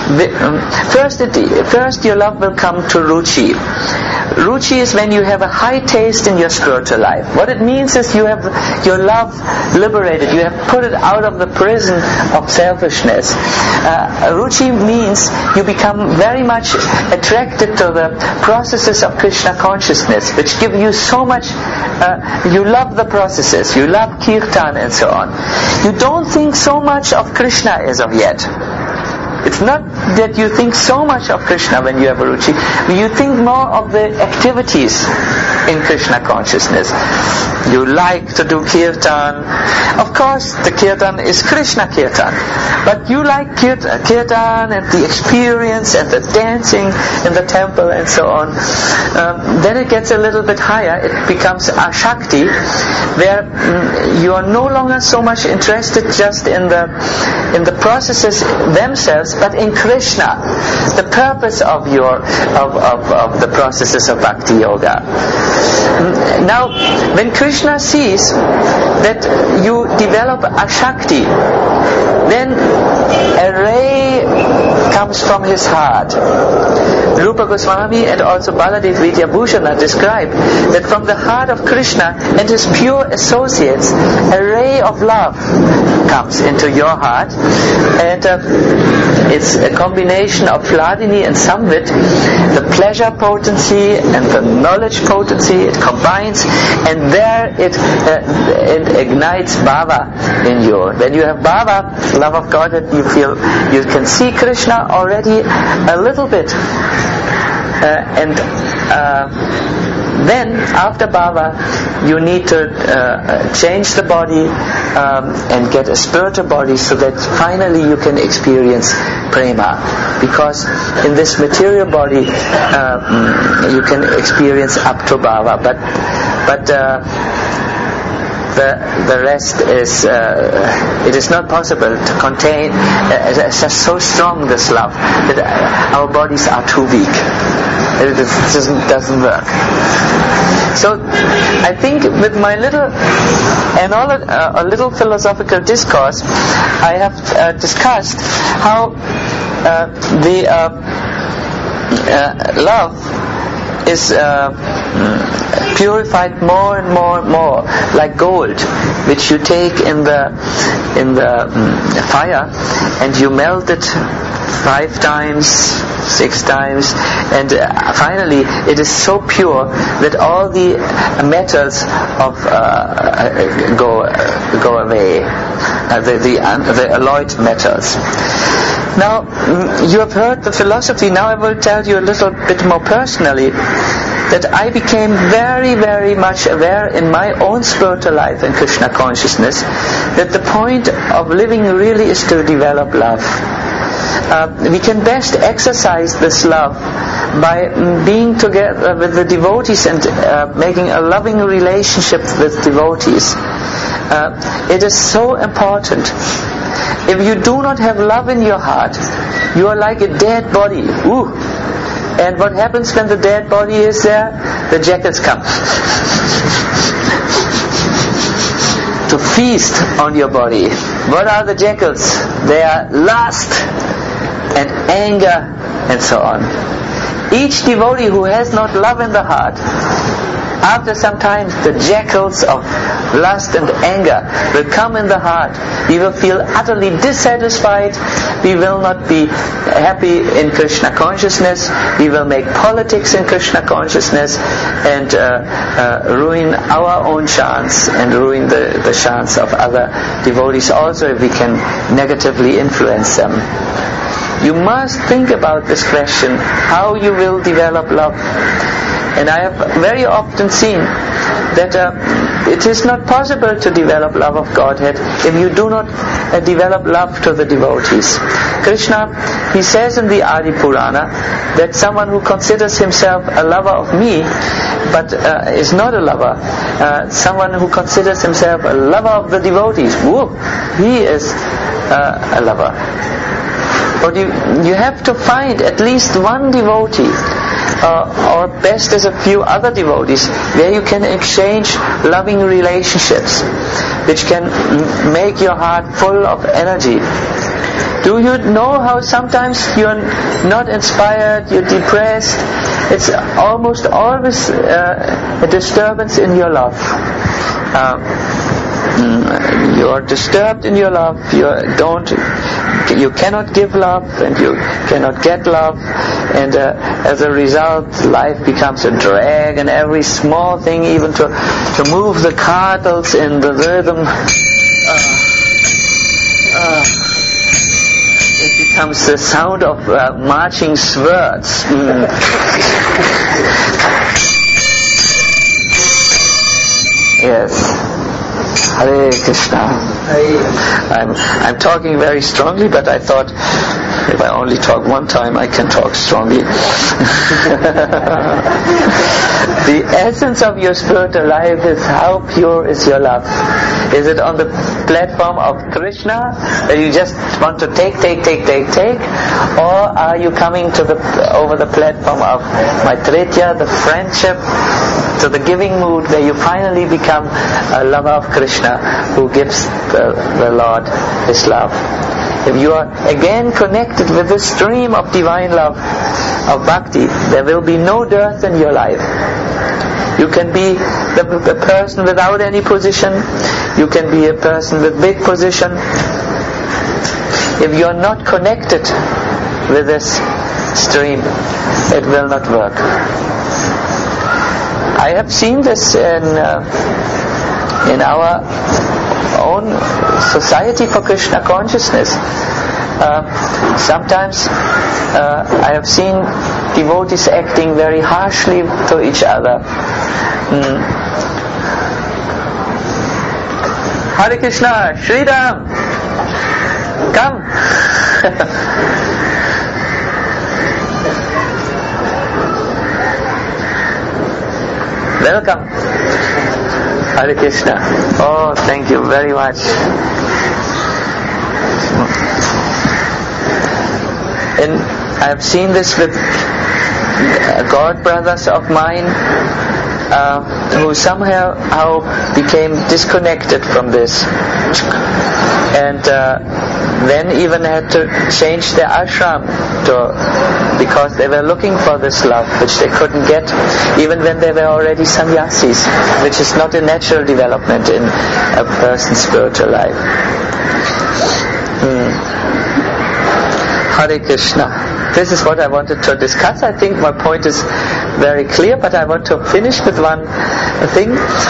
First your love will come to Ruchi. Ruchi is when you have a high taste in your spiritual life. What it means is you have your love liberated. You have put it out of the prison of selfishness. Ruchi means you become very much attracted to the processes of Krishna consciousness, which give you so much. You love the processes. You love kirtan and so on. You don't think so much of Krishna as of yet. It's not that you think so much of Krishna when you have a ruchi. You think more of the activities in Krishna consciousness. You like to do kirtan. Of course, the kirtan is Krishna kirtan. But you like kirtan and the experience and the dancing in the temple and so on. Then it gets a little bit higher. It becomes Ashakti, where you are no longer so much interested just in the processes themselves, but in Krishna, the purpose of the processes of Bhakti Yoga. Now, when Krishna sees that you develop Ashakti, then a ray comes from his heart. Rupa Goswami and also Baladev Vidyabhushana describe that from the heart of Krishna and his pure associates, a ray of love comes into your heart, and it's a combination of Hladini and Samvit, the pleasure potency and the knowledge potency. It combines, and there it ignites bhava in you. When you have bhava, love of God, that you feel you can see Krishna already a little bit, and then after bhava, you need to change the body and get a spiritual body, so that finally you can experience prema. Because in this material body, you can experience up to bhava, but the rest is it is not possible to contain. It's just so strong, this love, that our bodies are too weak. It doesn't work. So I think with my little a little philosophical discourse, I have discussed how the love is purified more and more and more, like gold, which you take in the fire, and you melt it 5 times, 6 times, and finally it is so pure that all the metals go away, the alloyed metals. Now, you have heard the philosophy. Now I will tell you a little bit more personally that I became very, very much aware in my own spiritual life and Krishna consciousness that the point of living really is to develop love. We can best exercise this love by being together with the devotees and making a loving relationship with devotees. It is so important. If you do not have love in your heart, you are like a dead body. Ooh. And what happens when the dead body is there? The jackals come to feast on your body. What are the jackals? They are lust and anger and so on. Each devotee who has not love in the heart, after some time the jackals of lust and anger will come in the heart. We will feel utterly dissatisfied. We will not be happy in Krishna consciousness. We will make politics in Krishna consciousness and ruin our own chants and ruin the chants of other devotees also, if we can negatively influence them. You must think about this question, how you will develop love. And I have very often seen that it is not possible to develop love of Godhead if you do not develop love to the devotees. Krishna, he says in the Adi Purana that someone who considers himself a lover of me but is not a lover, someone who considers himself a lover of the devotees, he is a lover. But you have to find at least one devotee, or best as a few other devotees, where you can exchange loving relationships, which can make your heart full of energy. Do you know how sometimes you're not inspired, you're depressed? It's almost always a disturbance in your love. You are disturbed in your love. You cannot give love, and you cannot get love, and as a result, life becomes a drag, and every small thing, even to move the cartels in the rhythm, it becomes the sound of marching swords. Yes. Hare Krishna. I'm talking very strongly, but I thought if I only talk one time, I can talk strongly. The essence of your spiritual life is how pure is your love. Is it on the platform of Krishna, that you just want to take, or are you coming over the platform of Maitreya, the friendship, to the giving mood, where you finally become a lover of Krishna, who gives the Lord His love? If you are again connected with the stream of divine love, of bhakti, there will be no dearth in your life. You can be the person without any position. You can be a person with big position. If you are not connected with this stream, it will not work. I have seen this in our own Society for Krishna Consciousness. Sometimes I have seen devotees acting very harshly to each other. Hare Krishna, Shri Ram, come. Welcome. Hare Krishna. Oh, thank you very much. And I have seen this with God brothers of mine who somehow became disconnected from this, and then even had to change their ashram because they were looking for this love which they couldn't get even when they were already sannyasis, which is not a natural development in a person's spiritual life. Hare Krishna. This is what I wanted to discuss. I think my point is very clear, but I want to finish with one thing.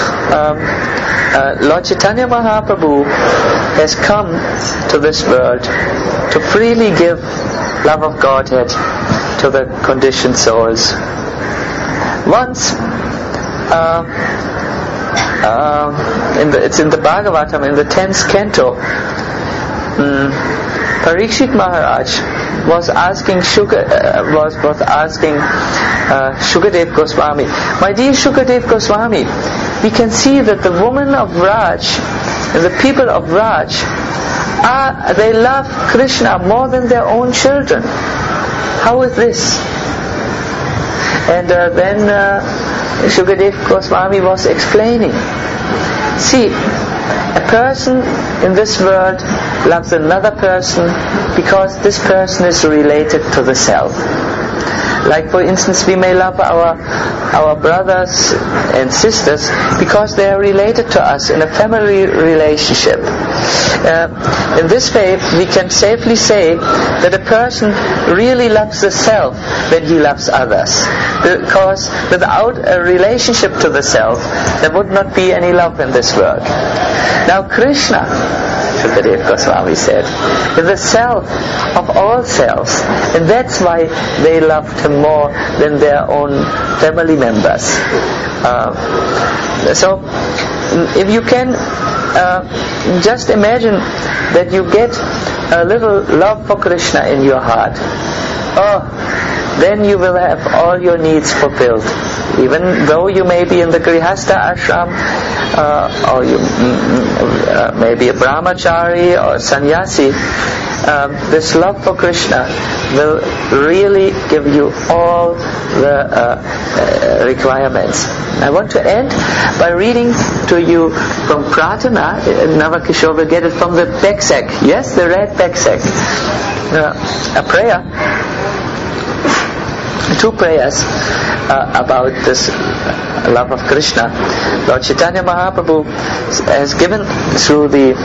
Lord Chaitanya Mahaprabhu has come to this world to freely give love of Godhead to the conditioned souls. Once, it's in the Bhagavatam, in the 10th canto, Parikshit Maharaj was asking Shukadev Goswami, my dear Shukadev Goswami, we can see that the women of Raj and the people of Raj they love Krishna more than their own children. How is this? And then Shukadev Goswami was explaining. See, a person in this world loves another person because this person is related to the self. Like for instance, we may love our brothers and sisters because they are related to us in a family relationship. In this way, we can safely say that a person really loves the self when he loves others. Because without a relationship to the self, there would not be any love in this world. Now Krishna, Shukadev Goswami said, is the self of all selves, and that's why they loved him more than their own family members. So, if you can just imagine that you get a little love for Krishna in your heart, then you will have all your needs fulfilled. Even though you may be in the Grihastha ashram, or you may be a brahmachari or sannyasi, this love for Krishna will really give you all the requirements. I want to end by reading to you from Pratana. Navakishore will get it from the Beksak. Yes, the red Beksak. A prayer. Two prayers about this love of Krishna. Lord Chaitanya Mahaprabhu has given through the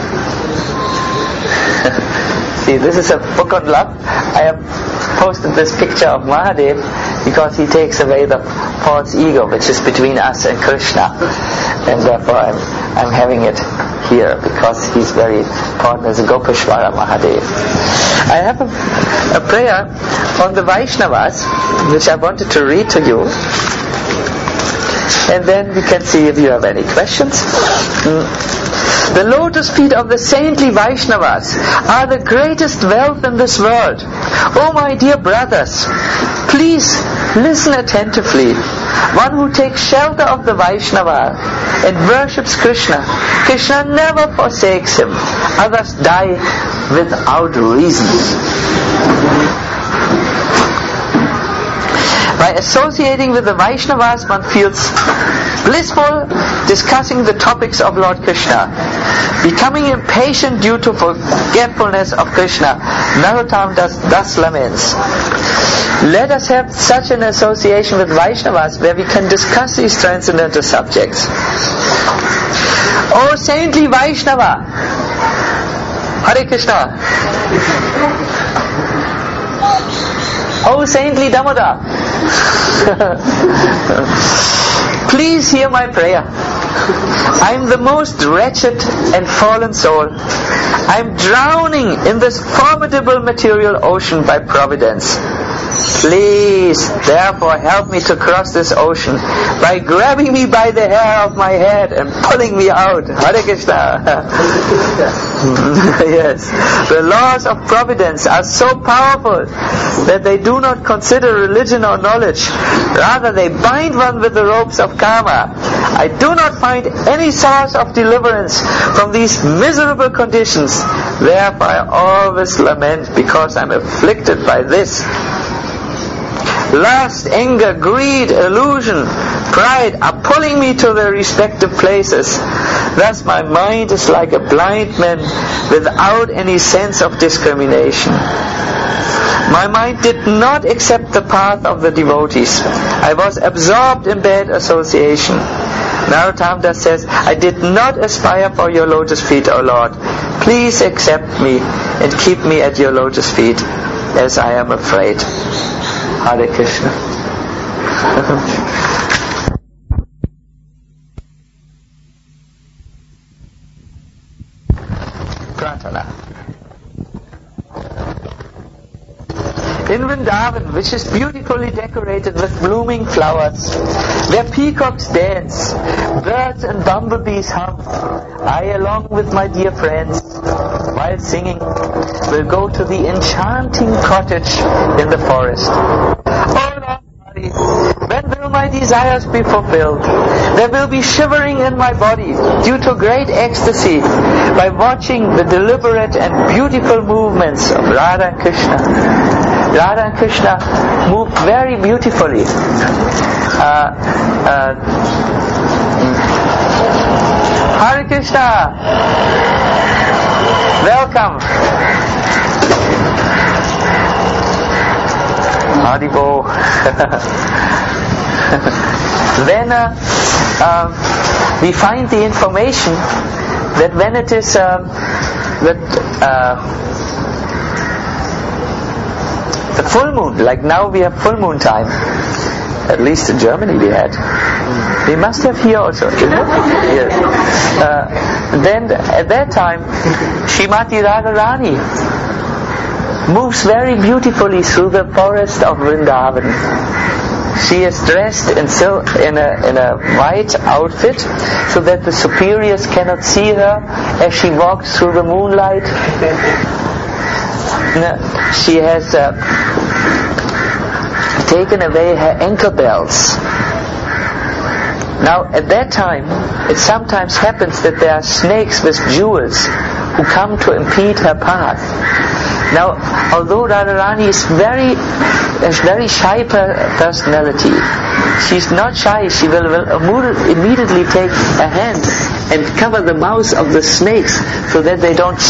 see, this is a book on love. I have posted this picture of Mahadev because he takes away the false ego which is between us and Krishna, and therefore I'm having it here because he's very important as a Gopeshwara Mahadev. I have a prayer on the Vaishnavas which I wanted to read to you, and then we can see if you have any questions. The lotus feet of the saintly Vaishnavas are the greatest wealth in this world. Oh my dear brothers, please listen attentively. One who takes shelter of the Vaishnava and worships Krishna, Krishna never forsakes him. Others die without reason. By associating with the Vaishnavas, one feels blissful discussing the topics of Lord Krishna. Becoming impatient due to forgetfulness of Krishna, Narottam thus laments. Let us have such an association with Vaishnavas where we can discuss these transcendental subjects. O saintly Vaishnava! Hare Krishna! O saintly Damodar! Please hear my prayer. I am the most wretched and fallen soul. I'm drowning in this formidable material ocean by providence. Please, therefore, help me to cross this ocean by grabbing me by the hair of my head and pulling me out. Hare Krishna. Yes. The laws of providence are so powerful that they do not consider religion or knowledge. Rather, they bind one with the ropes of karma. I do not find any source of deliverance from these miserable conditions. Therefore, I always lament because I'm afflicted by this. Lust, anger, greed, illusion, pride are pulling me to their respective places. Thus my mind is like a blind man without any sense of discrimination. My mind did not accept the path of the devotees. I was absorbed in bad association. Narottam Das says, I did not aspire for your lotus feet, O Lord. Please accept me and keep me at your lotus feet, as I am afraid. Hare Krishna. Pratana. In Vrindavan, which is beautifully decorated with blooming flowers, where peacocks dance, birds and bumblebees hum, I, along with my dear friends, while singing, will go to the enchanting cottage in the forest. Oh Lord Hari, when will my desires be fulfilled? There will be shivering in my body due to great ecstasy by watching the deliberate and beautiful movements of Radha and Krishna. Radha and Krishna move very beautifully. Hare Krishna! Welcome! Haribo. Then we find the information that when it is the full moon, like now we have full moon time, at least in Germany we had. We must have here also, isn't it? Yes. Then at that time, Srimati Radharani moves very beautifully through the forest of Vrindavan. She is dressed in a white outfit so that the superiors cannot see her as she walks through the moonlight. She has taken away her ankle bells. Now at that time, it sometimes happens that there are snakes with jewels who come to impede her path. Now, although Radharani is very shy personality, she's not shy. She will immediately take a hand and cover the mouths of the snakes so that they don't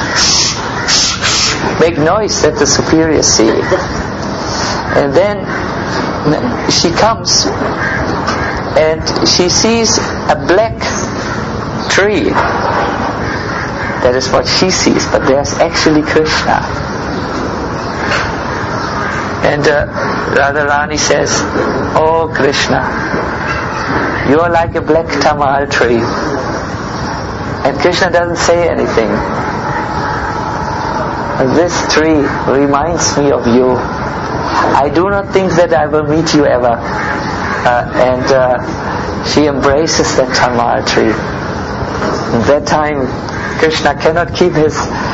make noise that the superiors see. And then she comes and she sees a black tree. That is what she sees, but there's actually Krishna. And Radharani says, oh Krishna, you are like a black tamal tree. And Krishna doesn't say anything. This tree reminds me of you. I do not think that I will meet you ever. And she embraces that tamal tree. At that time, Krishna cannot keep his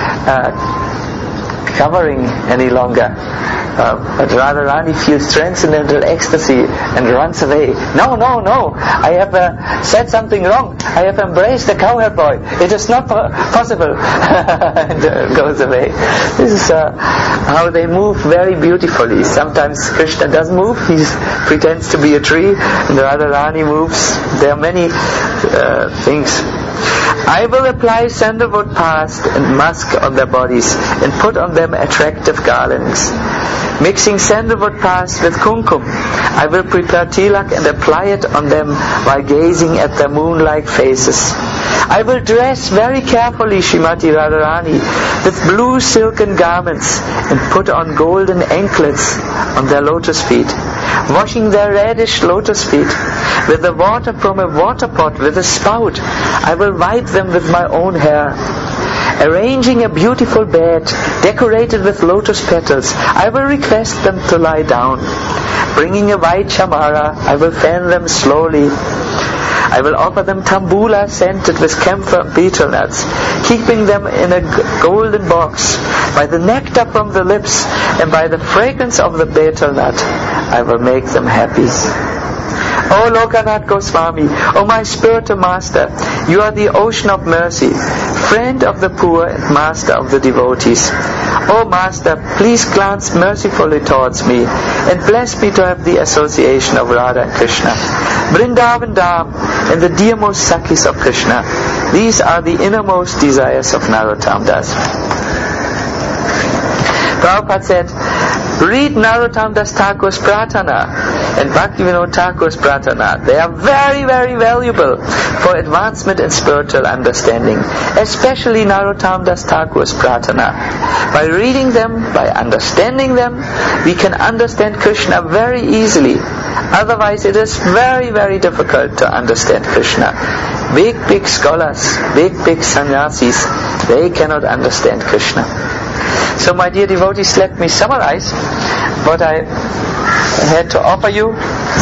covering any longer. But Radharani feels transcendental ecstasy and runs away. No, I have said something wrong. I have embraced the cowherd boy. It is not possible. And goes away. This is how they move very beautifully. Sometimes Krishna doesn't move. He pretends to be a tree, and Radharani moves. There are many things. I will apply sandalwood paste and musk on their bodies and put on them attractive garlands. Mixing sandalwood paste with kumkum, I will prepare tilak and apply it on them while gazing at their moon-like faces. I will dress very carefully Srimati Radharani with blue silken garments and put on golden anklets on their lotus feet, washing their reddish lotus feet with the water from a water pot with a spout. I will wipe them with my own hair. Arranging a beautiful bed decorated with lotus petals, I will request them to lie down. Bringing a white chamara, I will fan them slowly. I will offer them tambula scented with camphor and betel nuts, keeping them in a golden box. By the nectar from the lips and by the fragrance of the betel nut, I will make them happy. O Lokanath Goswami, O my spiritual master, you are the ocean of mercy, friend of the poor and master of the devotees. O master, please glance mercifully towards me and bless me to have the association of Radha and Krishna. Vrindavan Dham and the dearmost Sakhis of Krishna. These are the innermost desires of Narottam Das. Prabhupada said, read Narottam Das Thakur's Pratana and Bhaktivinoda Thakur's Pratana. They are very, very valuable for advancement in spiritual understanding, especially Narottam Das Thakur's Pratana. By reading them, by understanding them, we can understand Krishna very easily. Otherwise it is very, very difficult to understand Krishna. Big scholars, big sannyasis, they cannot understand Krishna. So my dear devotees, let me summarize what I had to offer you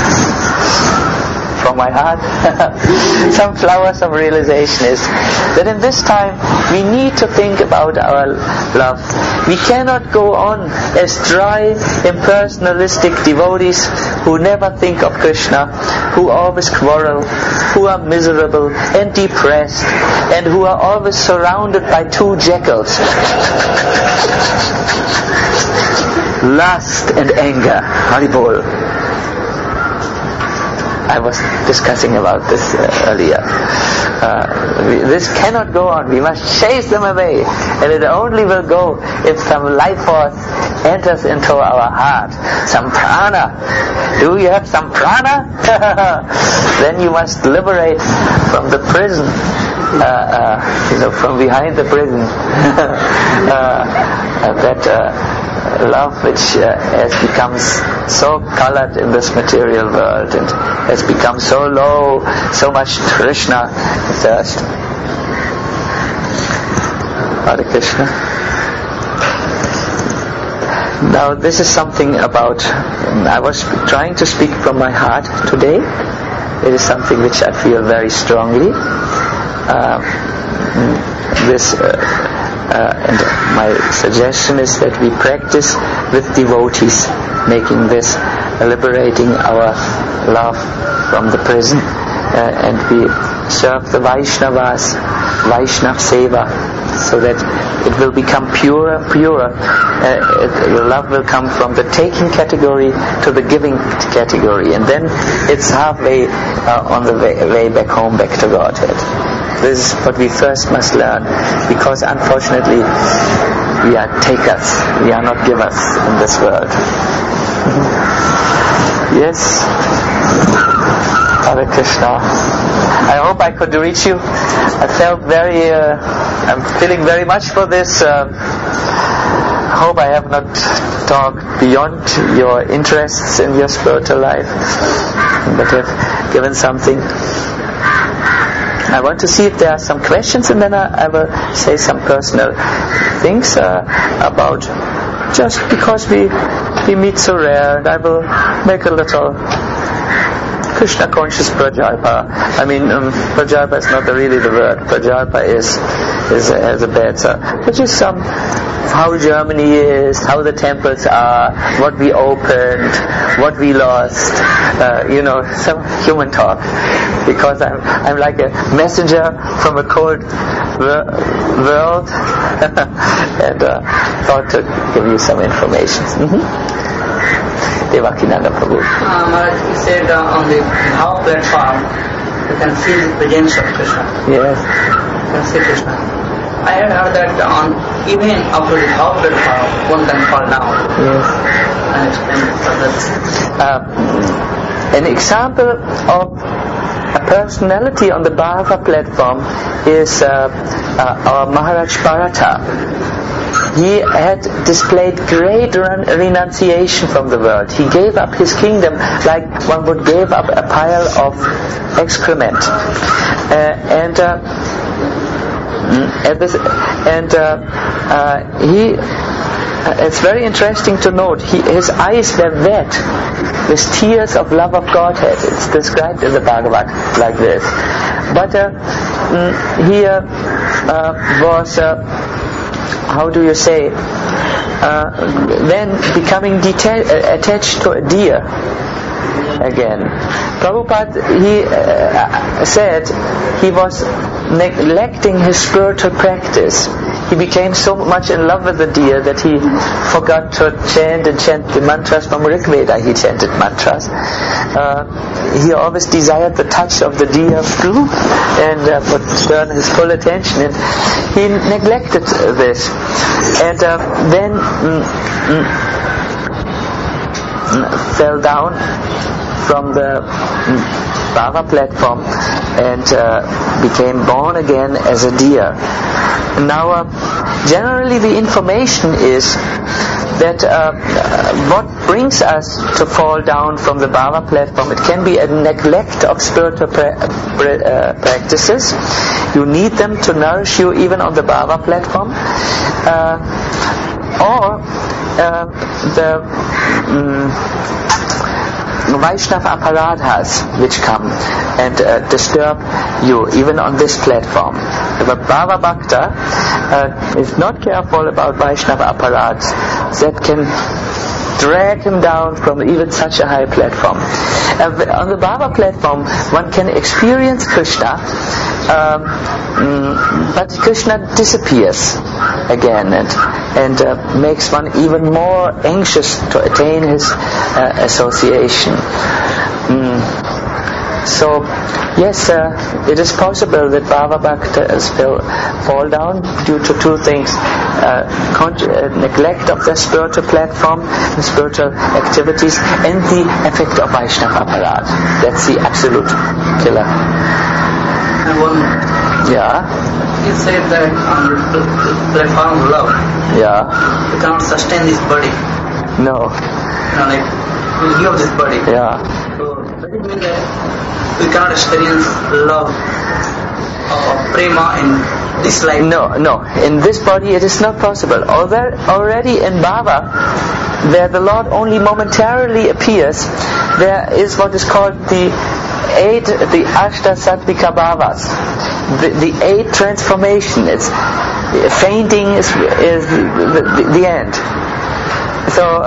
from my heart. Some flowers of realization is that in this time we need to think about our love. We cannot go on as dry, impersonalistic devotees who never think of Krishna, who always quarrel, who are miserable and depressed, and who are always surrounded by two jackals. Lust and anger. Haribol. I was discussing about this earlier. This cannot go on. We must chase them away. And it only will go if some life force enters into our heart. Some prana. Do you have some prana? Then you must liberate from the prison. From behind the prison. Love which has become so colored in this material world and has become so low, so much Krishna thirst. Hare Krishna. Now this is something about, I was trying to speak from my heart today. It is something which I feel very strongly. And my suggestion is that we practice with devotees, making this, liberating our love from the prison, and we serve the Vaishnavas, Vaishnav Seva, so that it will become purer and purer. The love will come from the taking category to the giving category, and then it's halfway on the way back home, back to Godhead. This is what we first must learn, because unfortunately we are takers, we are not givers in this world. Yes. Hare Krishna. I hope I could reach you. I felt I'm feeling very much for this. Hope I have not talked beyond your interests in your spiritual life, but have given something. I want to see if there are some questions, and then I will say some personal things about, just because we meet so rare, and I will make a little Krishna conscious prajalpa. I mean, prajalpa is not really the word. Prajalpa has a bad sound. But just some, how Germany is, how the temples are, what we opened, what we lost, some human talk. Because I'm like a messenger from a cold world, and thought to give you some information. Devakinanda Prabhu. Maharaj, he said on the Bhav platform, you can feel the presence of Krishna. Yes. You can see Krishna. I had heard that even after the Bhav platform, one can fall down. Yes. And explain further. An example of a personality on the Bhava platform is our Maharaj Bharata. He had displayed great renunciation from the world. He gave up his kingdom like one would give up a pile of excrement. It's very interesting to note, his eyes were wet with tears of love of Godhead. It's described in the Bhagavad like this. But he was, how do you say, then becoming attached to a deer again. Prabhupada, he said he was neglecting his spiritual practice. He became so much in love with the deer that he forgot to chant the mantras from Rig Veda. He chanted mantras. He always desired the touch of the deer flute and would turn his full attention, and he neglected this. And then fell down from the Bhava platform and became born again as a deer. Now, generally the information is that what brings us to fall down from the Bhava platform, it can be a neglect of spiritual practices. You need them to nourish you even on the Bhava platform. Or the Vaishnava aparadhas which come and disturb you even on this platform. If a Bhava Bhakta is not careful about Vaishnava aparadhas, that can drag him down from even such a high platform. On the Bhava platform, one can experience Krishna, but Krishna disappears again and makes one even more anxious to attain his association. So, yes, it is possible that Bhava Bhaktas will fall down due to two things: neglect of the spiritual platform, the spiritual activities, and the effect of Vaishnava aparad. That's the absolute killer. And one, you said that on the platform of love, we cannot sustain this body. No. Like we give this body. Yeah. So does it mean that we cannot experience love or prema in this life? No. In this body it is not possible. Although already in Bhava, where the Lord only momentarily appears, there is what is called the Ashta Sattvika Bhavas, the 8 transformation. It's fainting is the end. So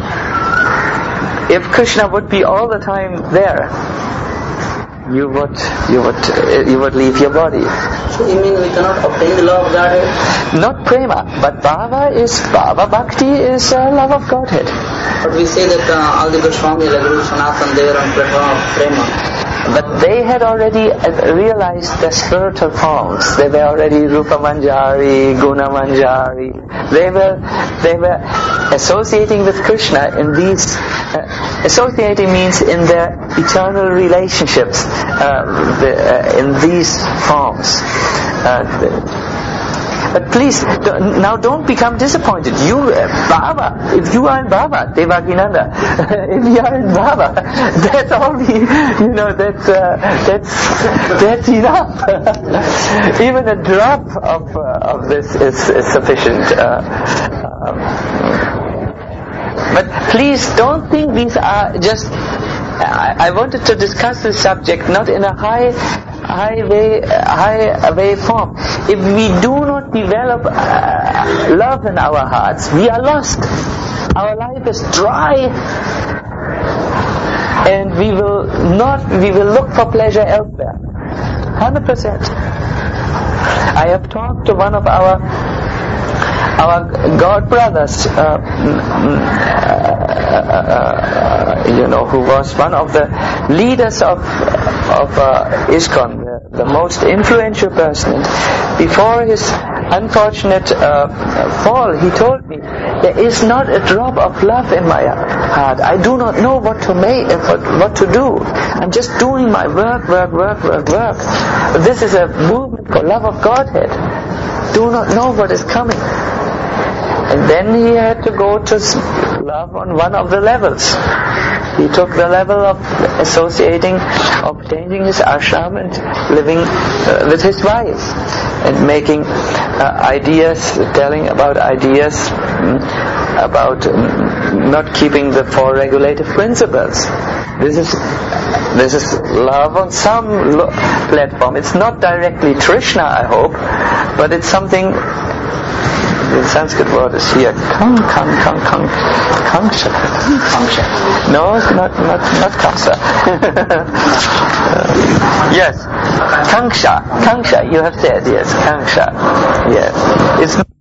if Krishna would be all the time there, you would leave your body. So you mean we cannot obtain the love of Godhead? Not prema, but Bhava Bhakti is love of Godhead. But we say that all the Goswami, like Guru Sanatan, they were on platform of prema. But they had already realized the spiritual forms. They were already Rupa Manjari, Guna Manjari. They were associating with Krishna in these. Associating means in their eternal relationships in these forms. But please, now don't become disappointed. You, Bhava, if you are in Bhava, Devakinanda, if you are in Bhava, that's all that's enough. Even a drop of this is sufficient. But please don't think these are just. I wanted to discuss this subject not in a high way form. If we do not develop love in our hearts, we are lost. Our life is dry, and we will look for pleasure elsewhere. 100%. I have talked to one of our God brothers, who was one of the leaders of ISKCON, the most influential person. Before his unfortunate fall, he told me, there is not a drop of love in my heart. I do not know what to do. I'm just doing my work. This is a movement for love of Godhead. Do not know what is coming. And then he had to go to love on one of the levels. He took the level of obtaining his ashram and living with his wife. and making ideas, telling about ideas, about not keeping the four regulative principles. This is love on some platform. It's not directly Trishna, I hope, but it's something. The Sanskrit word is here. Kanksha. No, not kamsa. Yes, kanksha. You have said yes, kanksha. Yes, it's.